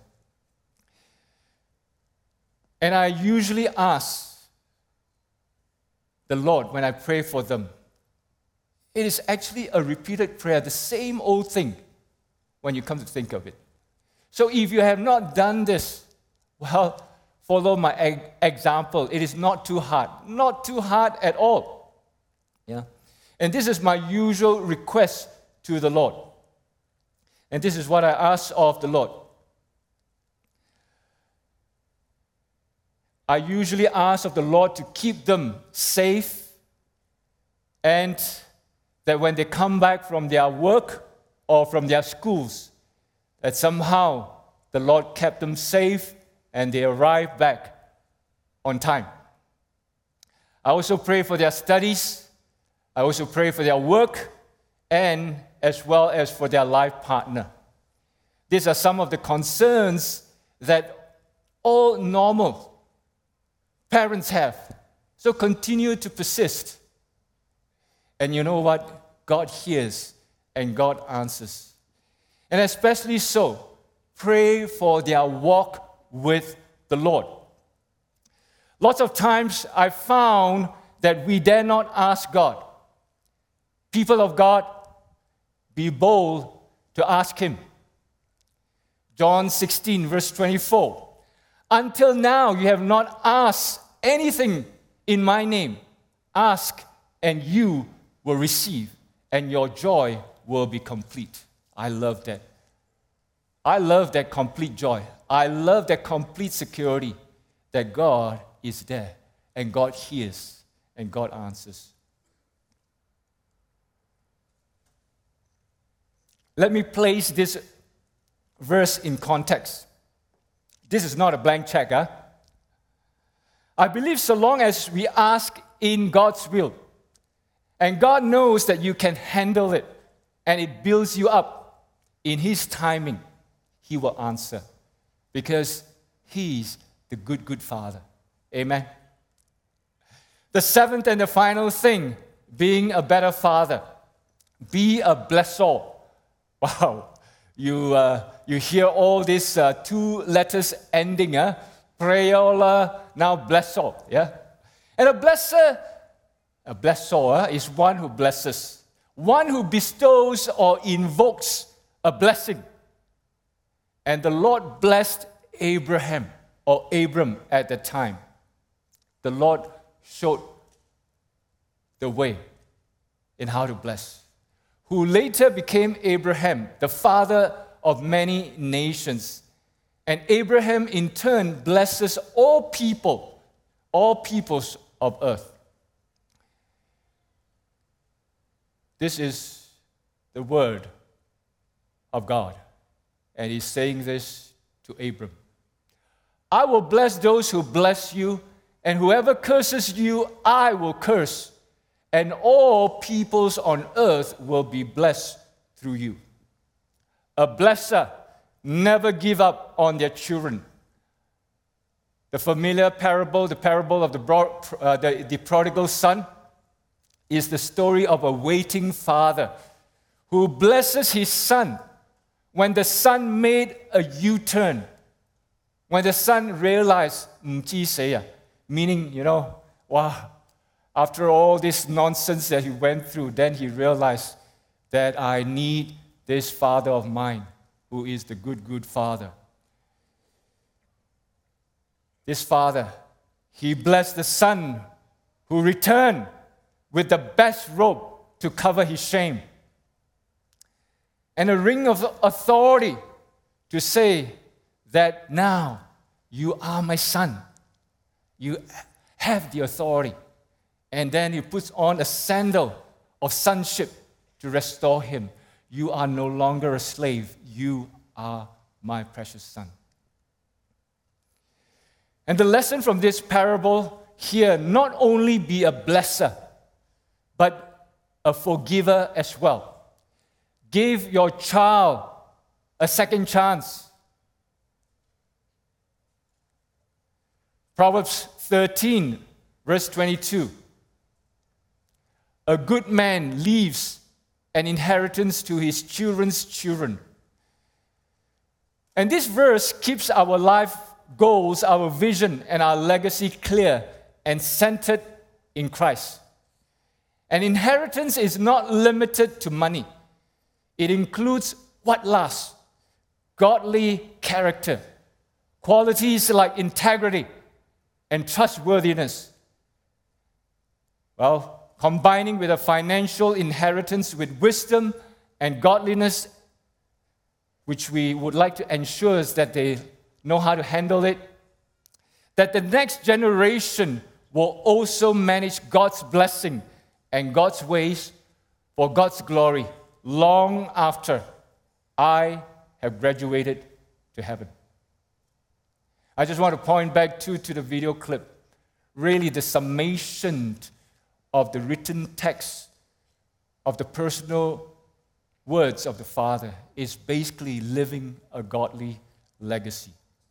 And I usually ask the Lord when I pray for them. It is actually a repeated prayer, the same old thing when you come to think of it. So if you have not done this, well, follow my e- example. It is not too hard. Not too hard at all. Yeah? And this is my usual request to the Lord. And this is what I ask of the Lord. I usually ask of the Lord to keep them safe, and that when they come back from their work or from their schools, that somehow the Lord kept them safe and they arrive back on time. I also pray for their studies. I also pray for their work, and as well as for their life partner. These are some of the concerns that all normal parents have. So continue to persist. And you know what? God hears and God answers. And especially so, pray for their walk with the Lord. Lots of times I found that we dare not ask God. People of God, be bold to ask Him. John sixteen, verse twenty-four. Until now you have not asked anything in my name. Ask and you will receive, and your joy will be complete. I love that. I love that complete joy. I love that complete security that God is there, and God hears, and God answers. Let me place this verse in context. This is not a blank check, huh? I believe so long as we ask in God's will, and God knows that you can handle it, and it builds you up in His timing, He will answer, because He's the good, good Father. Amen. The seventh and the final thing, being a better father. Be a blessor. Wow. You, uh, you hear all these uh, two letters ending, uh, Prayola, now blessor, yeah? And a blesser, a blessor is one who blesses, one who bestows or invokes a blessing. And the Lord blessed Abraham, or Abram at the time. The Lord showed the way in how to bless, who later became Abraham, the father of many nations. And Abraham in turn blesses all people, all peoples of earth. This is the word of God. And He's saying this to Abram. I will bless those who bless you, and whoever curses you, I will curse. And all peoples on earth will be blessed through you. A blesser never give up on their children. The familiar parable, the parable of the, bro- uh, the, the prodigal son, is the story of a waiting father who blesses his son when the son made a U-turn. When the son realized, meaning, you know, wow, after all this nonsense that he went through, then he realized that I need this father of mine who is the good, good father. This father, he blessed the son who returned with the best robe to cover his shame and a ring of authority to say that now you are my son. You have the authority. And then he puts on a sandal of sonship to restore him. You are no longer a slave. You are my precious son. And the lesson from this parable here, not only be a blesser, but a forgiver as well. Give your child a second chance. Proverbs thirteen, verse twenty-two. A good man leaves an inheritance to his children's children. And this verse keeps our life goals, our vision, and our legacy clear and centered in Christ. An inheritance is not limited to money. It includes what lasts: godly character, qualities like integrity and trustworthiness. Well, combining with a financial inheritance with wisdom and godliness, which we would like to ensure is that they know how to handle it, that the next generation will also manage God's blessing and God's ways for God's glory long after I have graduated to heaven. I just want to point back to, to the video clip. Really, the summation of the written text of the personal words of the Father is basically living a godly legacy.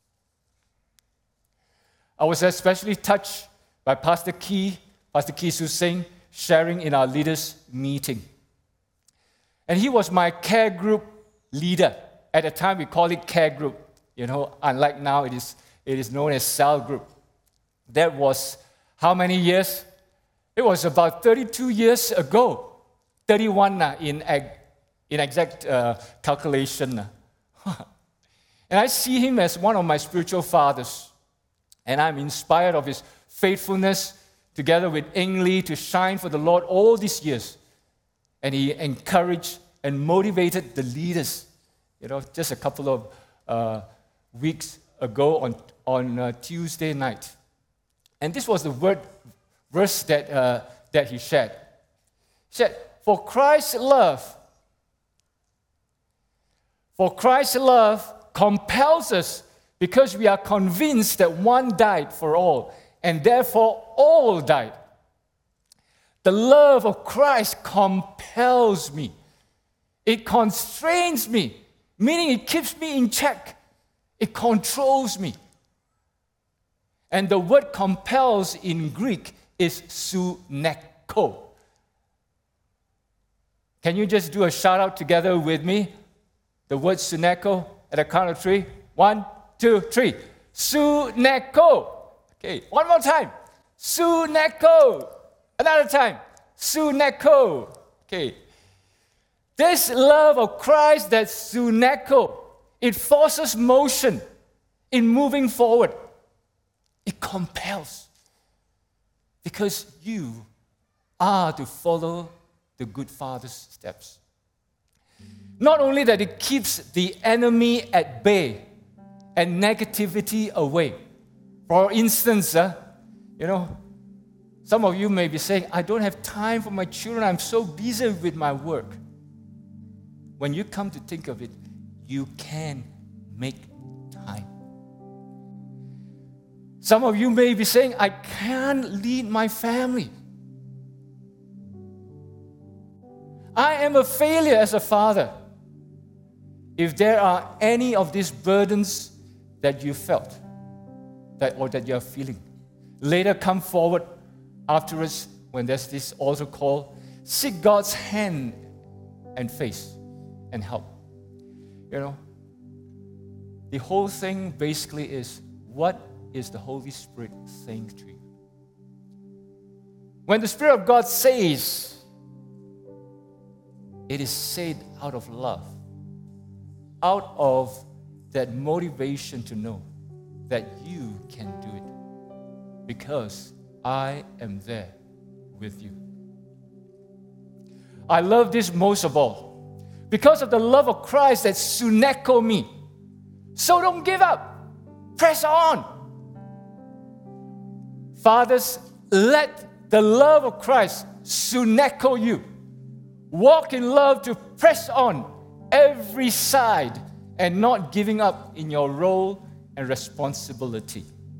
I was especially touched by Pastor Key, Pastor Kee Su Sing, sharing in our leaders' meeting. And he was my care group leader. At the time, we called it care group. You know, unlike now, it is, it is known as cell group. That was how many years? It was about thirty-two years ago. thirty-one uh, in, in exact uh, calculation. And I see him as one of my spiritual fathers. And I'm inspired of his faithfulness together with Eng Lee to shine for the Lord all these years. And he encouraged and motivated the leaders. You know, just a couple of uh, weeks ago on, on uh, Tuesday night. And this was the word verse that, uh, that he shared. He said, for Christ's love, for Christ's love compels us because we are convinced that one died for all, and therefore all died. The love of Christ compels me. It constrains me, meaning it keeps me in check. It controls me. And the word compels in Greek is suneko. Can you just do a shout out together with me? The word suneko at the count of three. One, two, three. Suneko. Okay, one more time. Suneko. Another time. Suneko. Okay. This love of Christ, that suneko, it forces motion in moving forward. It compels. Because you are to follow the good Father's steps. Not only that it keeps the enemy at bay and negativity away. For instance, uh, you know, some of you may be saying, I don't have time for my children. I'm so busy with my work. When you come to think of it, you can make time. Some of you may be saying, I can't lead my family. I am a failure as a father. If there are any of these burdens that you felt that, or that you are feeling, later come forward afterwards when there's this altar call. Seek God's hand and face and help. You know, the whole thing basically is, what is the Holy Spirit saying to you? When the Spirit of God says, it is said out of love, out of that motivation to know that you can do it because I am there with you. I love this most of all because of the love of Christ that suneko me. So don't give up. Press on. Fathers, let the love of Christ suneko you. Walk in love to press on every side and not giving up in your role and responsibility.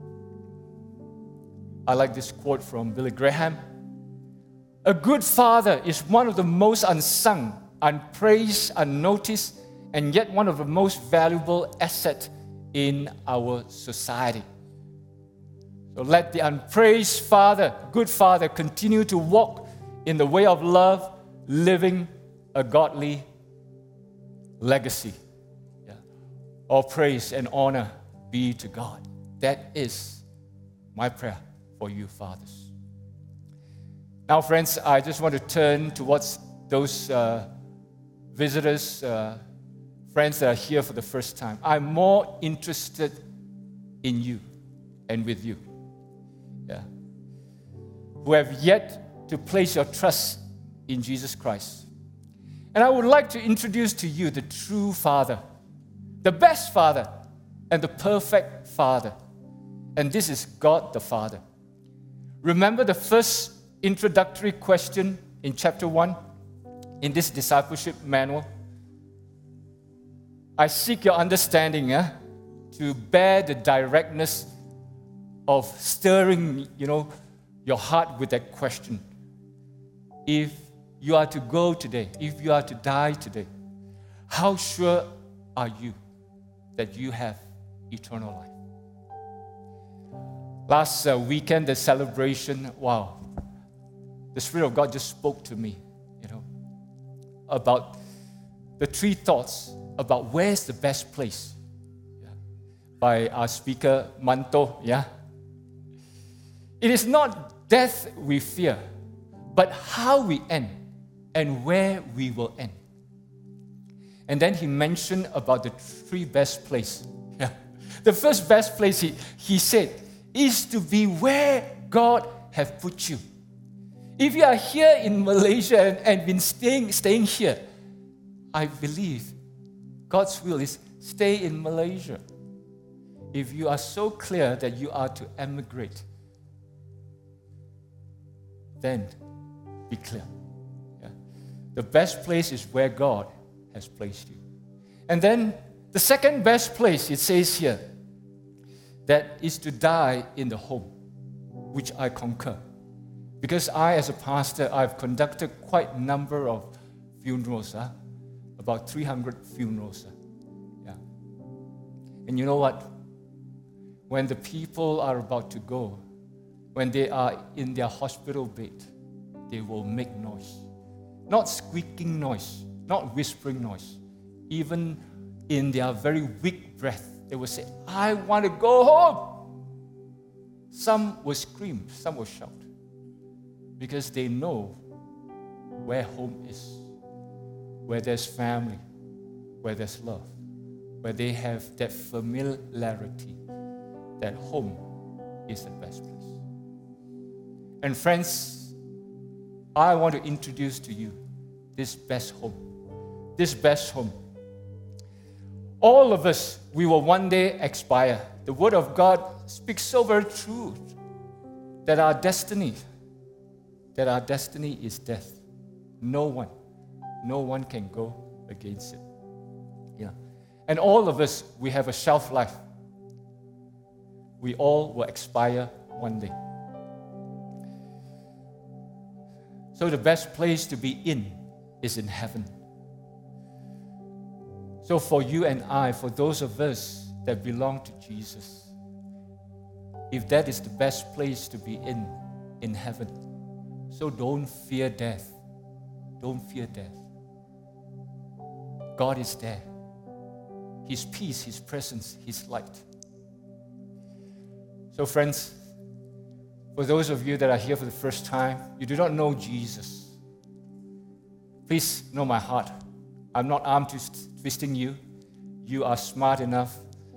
I like this quote from Billy Graham. A good father is one of the most unsung, unpraised, unnoticed, and yet one of the most valuable assets in our society. So let the unpraised father, good father, continue to walk in the way of love, living a godly legacy. Yeah. All praise and honor be to God. That is my prayer for you, fathers. Now, friends, I just want to turn towards those uh, visitors, uh, friends that are here for the first time. I'm more interested in you and with you, yeah, who have yet to place your trust in Jesus Christ. And I would like to introduce to you the true Father, the best Father, and the perfect Father. And this is God the Father. Remember the first introductory question in chapter one in this discipleship manual? I seek your understanding eh, to bear the directness of stirring, you know, your heart with that question. If you are to go today, if you are to die today, how sure are you that you have eternal life? Last uh, weekend, the celebration, wow, the Spirit of God just spoke to me, you know, about the three thoughts about where's the best place, yeah, by our speaker, Manto, yeah. It is not death we fear, but how we end and where we will end. And then he mentioned about the three best places. Yeah. The first best place, he, he said, is to be where God has put you. If you are here in Malaysia and, and been staying, staying here, I believe God's will is stay in Malaysia. If you are so clear that you are to emigrate, then be clear. Yeah. The best place is where God has placed you. And then the second best place, it says here, that is to die in the home, which I concur. Because I, as a pastor, I've conducted quite a number of funerals, huh? About three hundred funerals. Huh? Yeah. And you know what? When the people are about to go, when they are in their hospital bed, they will make noise. Not squeaking noise, not whispering noise. Even in their very weak breath, they will say, I want to go home. Some will scream, some will shout, because they know where home is, where there's family, where there's love, where they have that familiarity, that home is the best place. And friends, I want to introduce to you this best home, this best home. All of us, we will one day expire. The Word of God speaks so very true that our destiny, that our destiny is death. No one, no one can go against it. Yeah. And all of us, we have a shelf life. We all will expire one day. So the best place to be in is in heaven. So for you and I, for those of us that belong to Jesus, if that is the best place to be in, in heaven, so don't fear death. Don't fear death. God is there. His peace, His presence, His light. So friends, for those of you that are here for the first time, you do not know Jesus, please know my heart. I'm not arm twisting you. You are smart enough.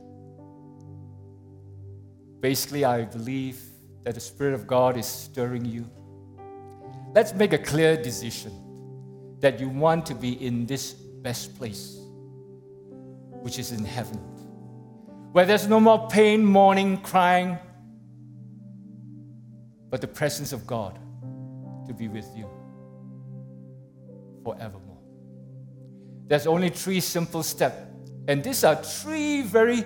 Basically, I believe that the Spirit of God is stirring you. Let's make a clear decision that you want to be in this best place, which is in heaven, where there's no more pain, mourning, crying, but the presence of God to be with you forevermore. There's only three simple steps, and these are three very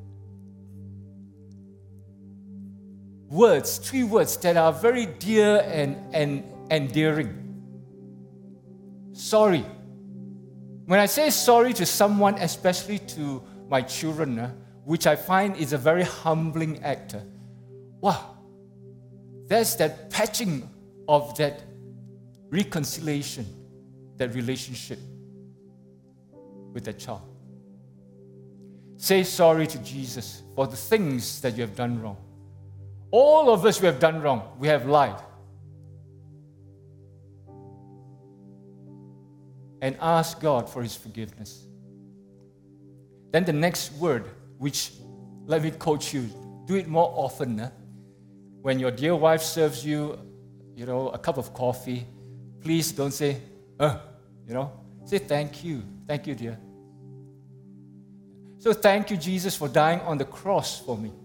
words, three words that are very dear and, and endearing. Sorry. When I say sorry to someone, especially to my children, uh, which I find is a very humbling act, uh, wow, there's that patching of that reconciliation, that relationship with that child. Say sorry to Jesus for the things that you have done wrong. All of us, we have done wrong. We have lied. And ask God for His forgiveness. Then the next word, which, let me coach you, do it more often. Huh? When your dear wife serves you, you know, a cup of coffee, please don't say, uh, you know, say thank you. Thank you, dear. So thank you, Jesus, for dying on the cross for me.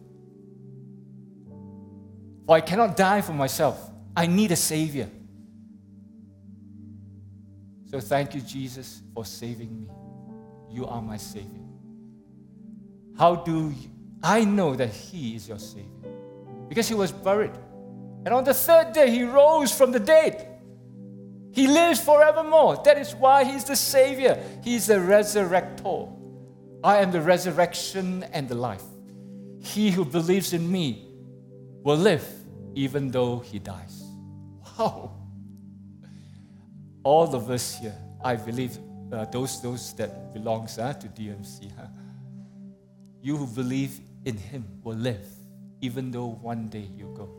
For I cannot die for myself. I need a Savior. So thank you, Jesus, for saving me. You are my Savior. How do you, I know that He is your Savior? Because He was buried. And on the third day, He rose from the dead. He lives forevermore. That is why He's the Savior. He's the resurrector. I am the resurrection and the life. He who believes in me will live even though he dies. Wow. All of us here, I believe, uh, those, those that belongs uh, to D M C, huh? You who believe in Him will live even though one day you go.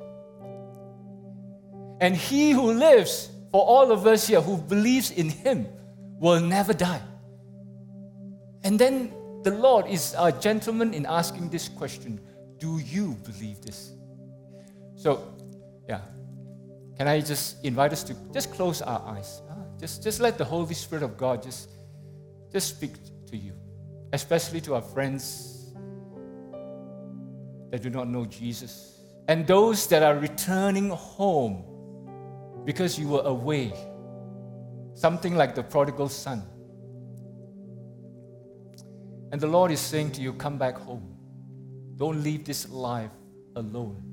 And He who lives, for all of us here who believes in Him, will never die. And then the Lord is a gentleman in asking this question, do you believe this? So, yeah, can I just invite us to just close our eyes? Huh? Just, just let the Holy Spirit of God just, just speak to you, especially to our friends that do not know Jesus, and those that are returning home because you were away, something like the prodigal son. And the Lord is saying to you, come back home. Don't leave this life alone.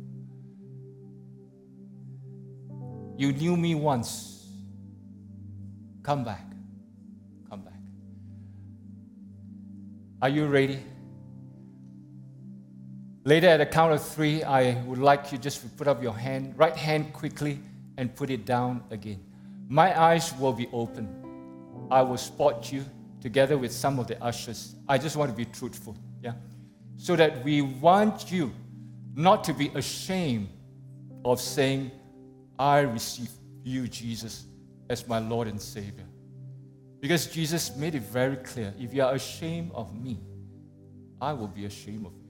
You knew me once. Come back. Come back. Are you ready? Later at the count of three, I would like you just to put up your hand, right hand quickly, and put it down again. My eyes will be open. I will spot you together with some of the ushers. I just want to be truthful, yeah? So that we want you not to be ashamed of saying, I receive you, Jesus, as my Lord and Savior. Because Jesus made it very clear, if you are ashamed of me, I will be ashamed of you.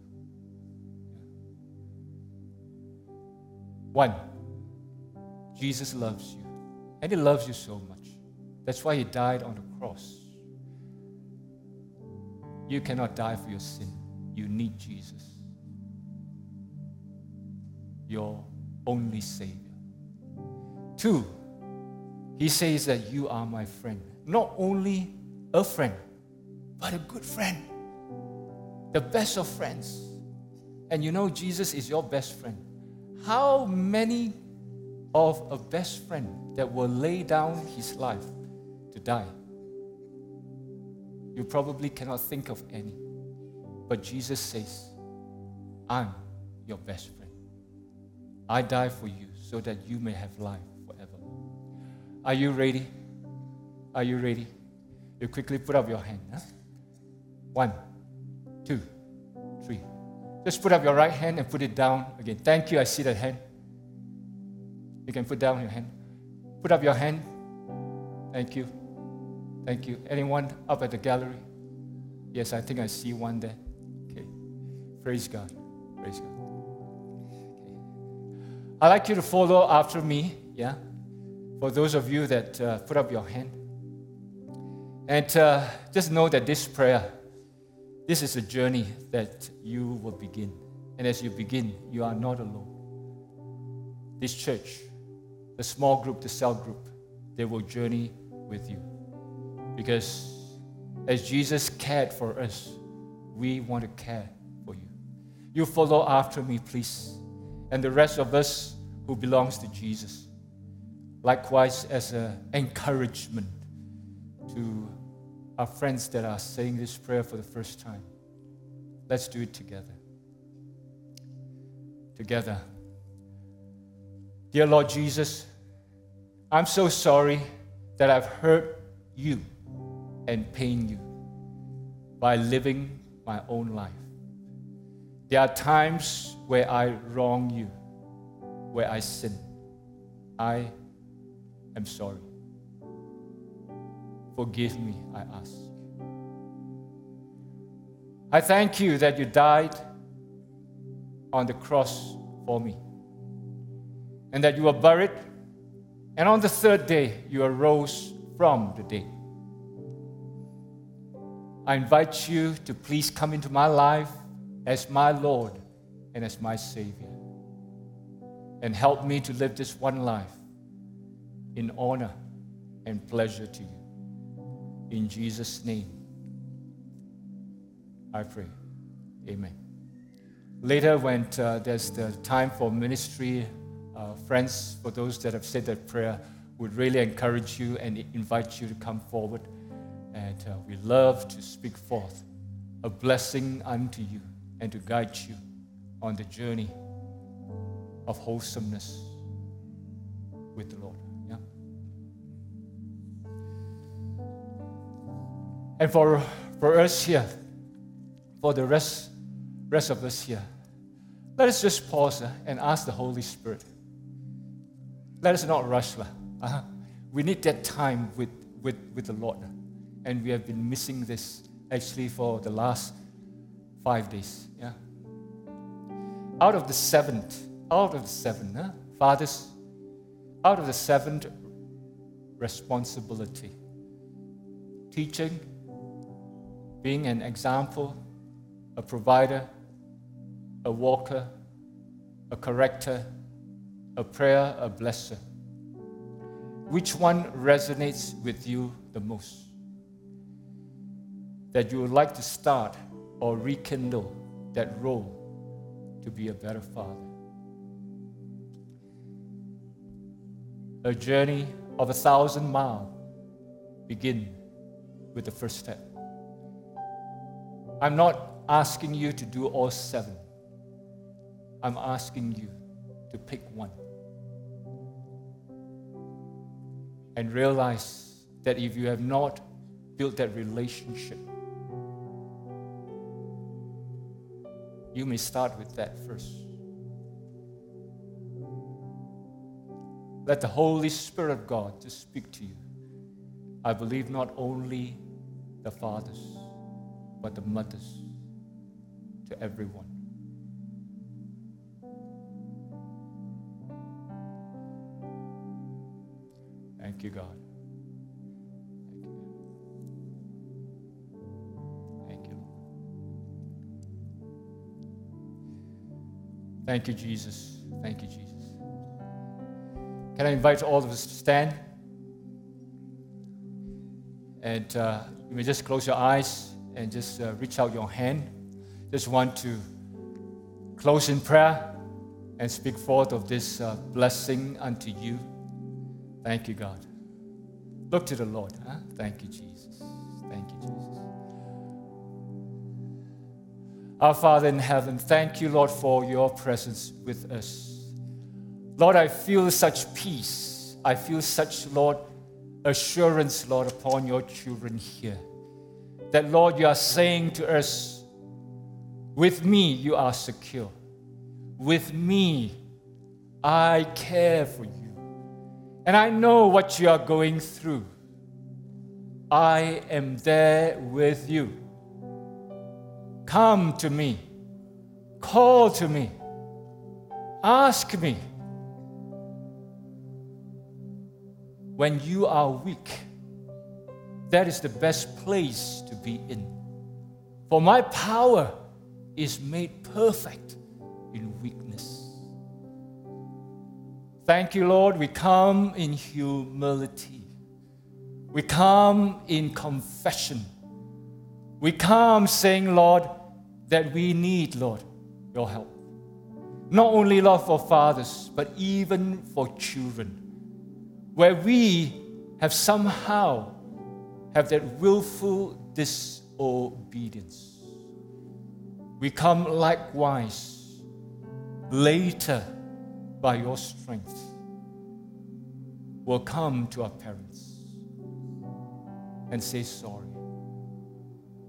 One, Jesus loves you. And He loves you so much. That's why He died on the cross. You cannot die for your sin. You need Jesus, your only Savior. Two, He says that you are my friend. Not only a friend, but a good friend. The best of friends. And you know Jesus is your best friend. How many of a best friend that will lay down his life to die? You probably cannot think of any. But Jesus says, I'm your best friend. I die for you so that you may have life forever. Are you ready? Are you ready? You quickly put up your hand. Huh? One, two, three. Just put up your right hand and put it down again. Thank you. I see that hand. You can put down your hand. Put up your hand. Thank you. Thank you. Anyone up at the gallery? Yes, I think I see one there. Okay. Praise God. Praise God. Okay. I'd like you to follow after me. Yeah. For those of you that uh, put up your hand. And uh, just know that this prayer, this is a journey that you will begin. And as you begin, you are not alone. This church, the small group, the cell group, they will journey with you. Because as Jesus cared for us, we want to care for you. You follow after me, please. And the rest of us who belongs to Jesus. Likewise, as an encouragement to our friends that are saying this prayer for the first time. Let's do it together. Together. Dear Lord Jesus, I'm so sorry that I've hurt you and pained you by living my own life. There are times where I wrong you, where I sin. I am sorry. Forgive me, I ask. I thank you that you died on the cross for me, and that you were buried, and on the third day you arose from the dead. I invite you to please come into my life as my Lord and as my Savior, and help me to live this one life in honor and pleasure to you. In Jesus' name, I pray. Amen. Later, when uh, there's the time for ministry, uh, friends, for those that have said that prayer, would really encourage you and invite you to come forward. And uh, we love to speak forth a blessing unto you and to guide you on the journey of wholesomeness with the Lord. Yeah? And for, for us here, for the rest, rest of us here, let us just pause uh, and ask the Holy Spirit. Let us not rush. Uh, we need that time with, with, with the Lord. And we have been missing this actually for the last five days. Yeah. Out of the seventh, out of the seven, huh? fathers, out of the seventh responsibility, teaching, being an example, a provider, a walker, a corrector, a prayer, a blesser. Which one resonates with you the most? That you would like to start or rekindle that role to be a better father. A journey of a thousand miles begin with the first step. I'm not asking you to do all seven. I'm asking you to pick one. And realize that if you have not built that relationship, you may start with that first. Let the Holy Spirit of God just speak to you. I believe not only the fathers, but the mothers, to everyone. Thank you, God. Thank you. Thank you, Lord. Thank you, Jesus. Thank you, Jesus. Can I invite all of us to stand? And uh, you may just close your eyes and just uh, reach out your hand. Just want to close in prayer and speak forth of this uh, blessing unto you. Thank you, God. Look to the Lord. Huh? Thank you, Jesus. Thank you, Jesus. Our Father in heaven, thank you, Lord, for your presence with us. Lord, I feel such peace. I feel such, Lord, assurance, Lord, upon your children here. That, Lord, you are saying to us, with me you are secure. With me, I care for you. And I know what you are going through. I am there with you. Come to me. Call to me. Ask me. When you are weak, that is the best place to be in. For my power is made perfect in weakness. Thank you, Lord. We come in humility. We come in confession. We come saying, Lord, that we need, Lord, your help. Not only, Lord, for fathers, but even for children. Where we have somehow have that willful disobedience. We come likewise later by your strength. We'll come to our parents and say sorry.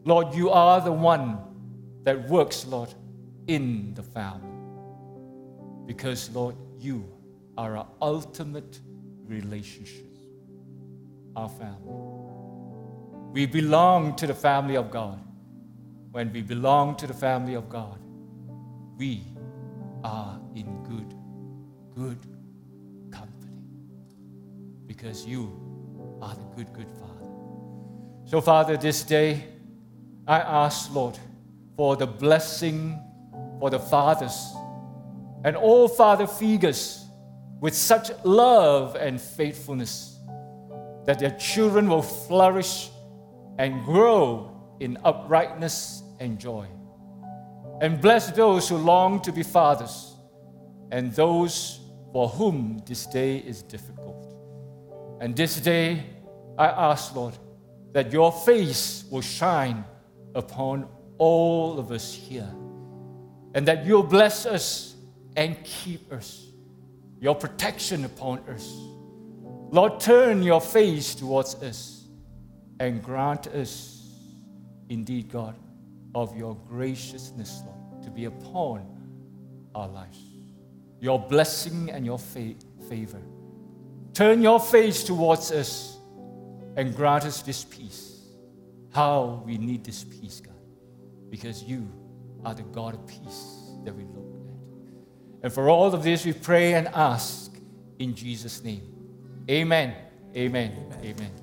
Lord, you are the one that works, Lord, in the family. Because, Lord, you are our ultimate relationship, our family. We belong to the family of God. When we belong to the family of God, we are in good, good company. Because you are the good, good Father. So, Father, this day, I ask, Lord, for the blessing for the fathers and all father figures with such love and faithfulness that their children will flourish and grow in uprightness and joy. And bless those who long to be fathers and those for whom this day is difficult. And this day, I ask, Lord, that your face will shine upon all of us here, and that you'll bless us and keep us, your protection upon us. Lord, turn your face towards us and grant us, indeed, God, of your graciousness, Lord, to be upon our lives. Your blessing and your fa- favor. Turn your face towards us and grant us this peace. How we need this peace, God, because you are the God of peace that we look at. And for all of this, we pray and ask in Jesus' name. Amen. Amen. Amen. Amen.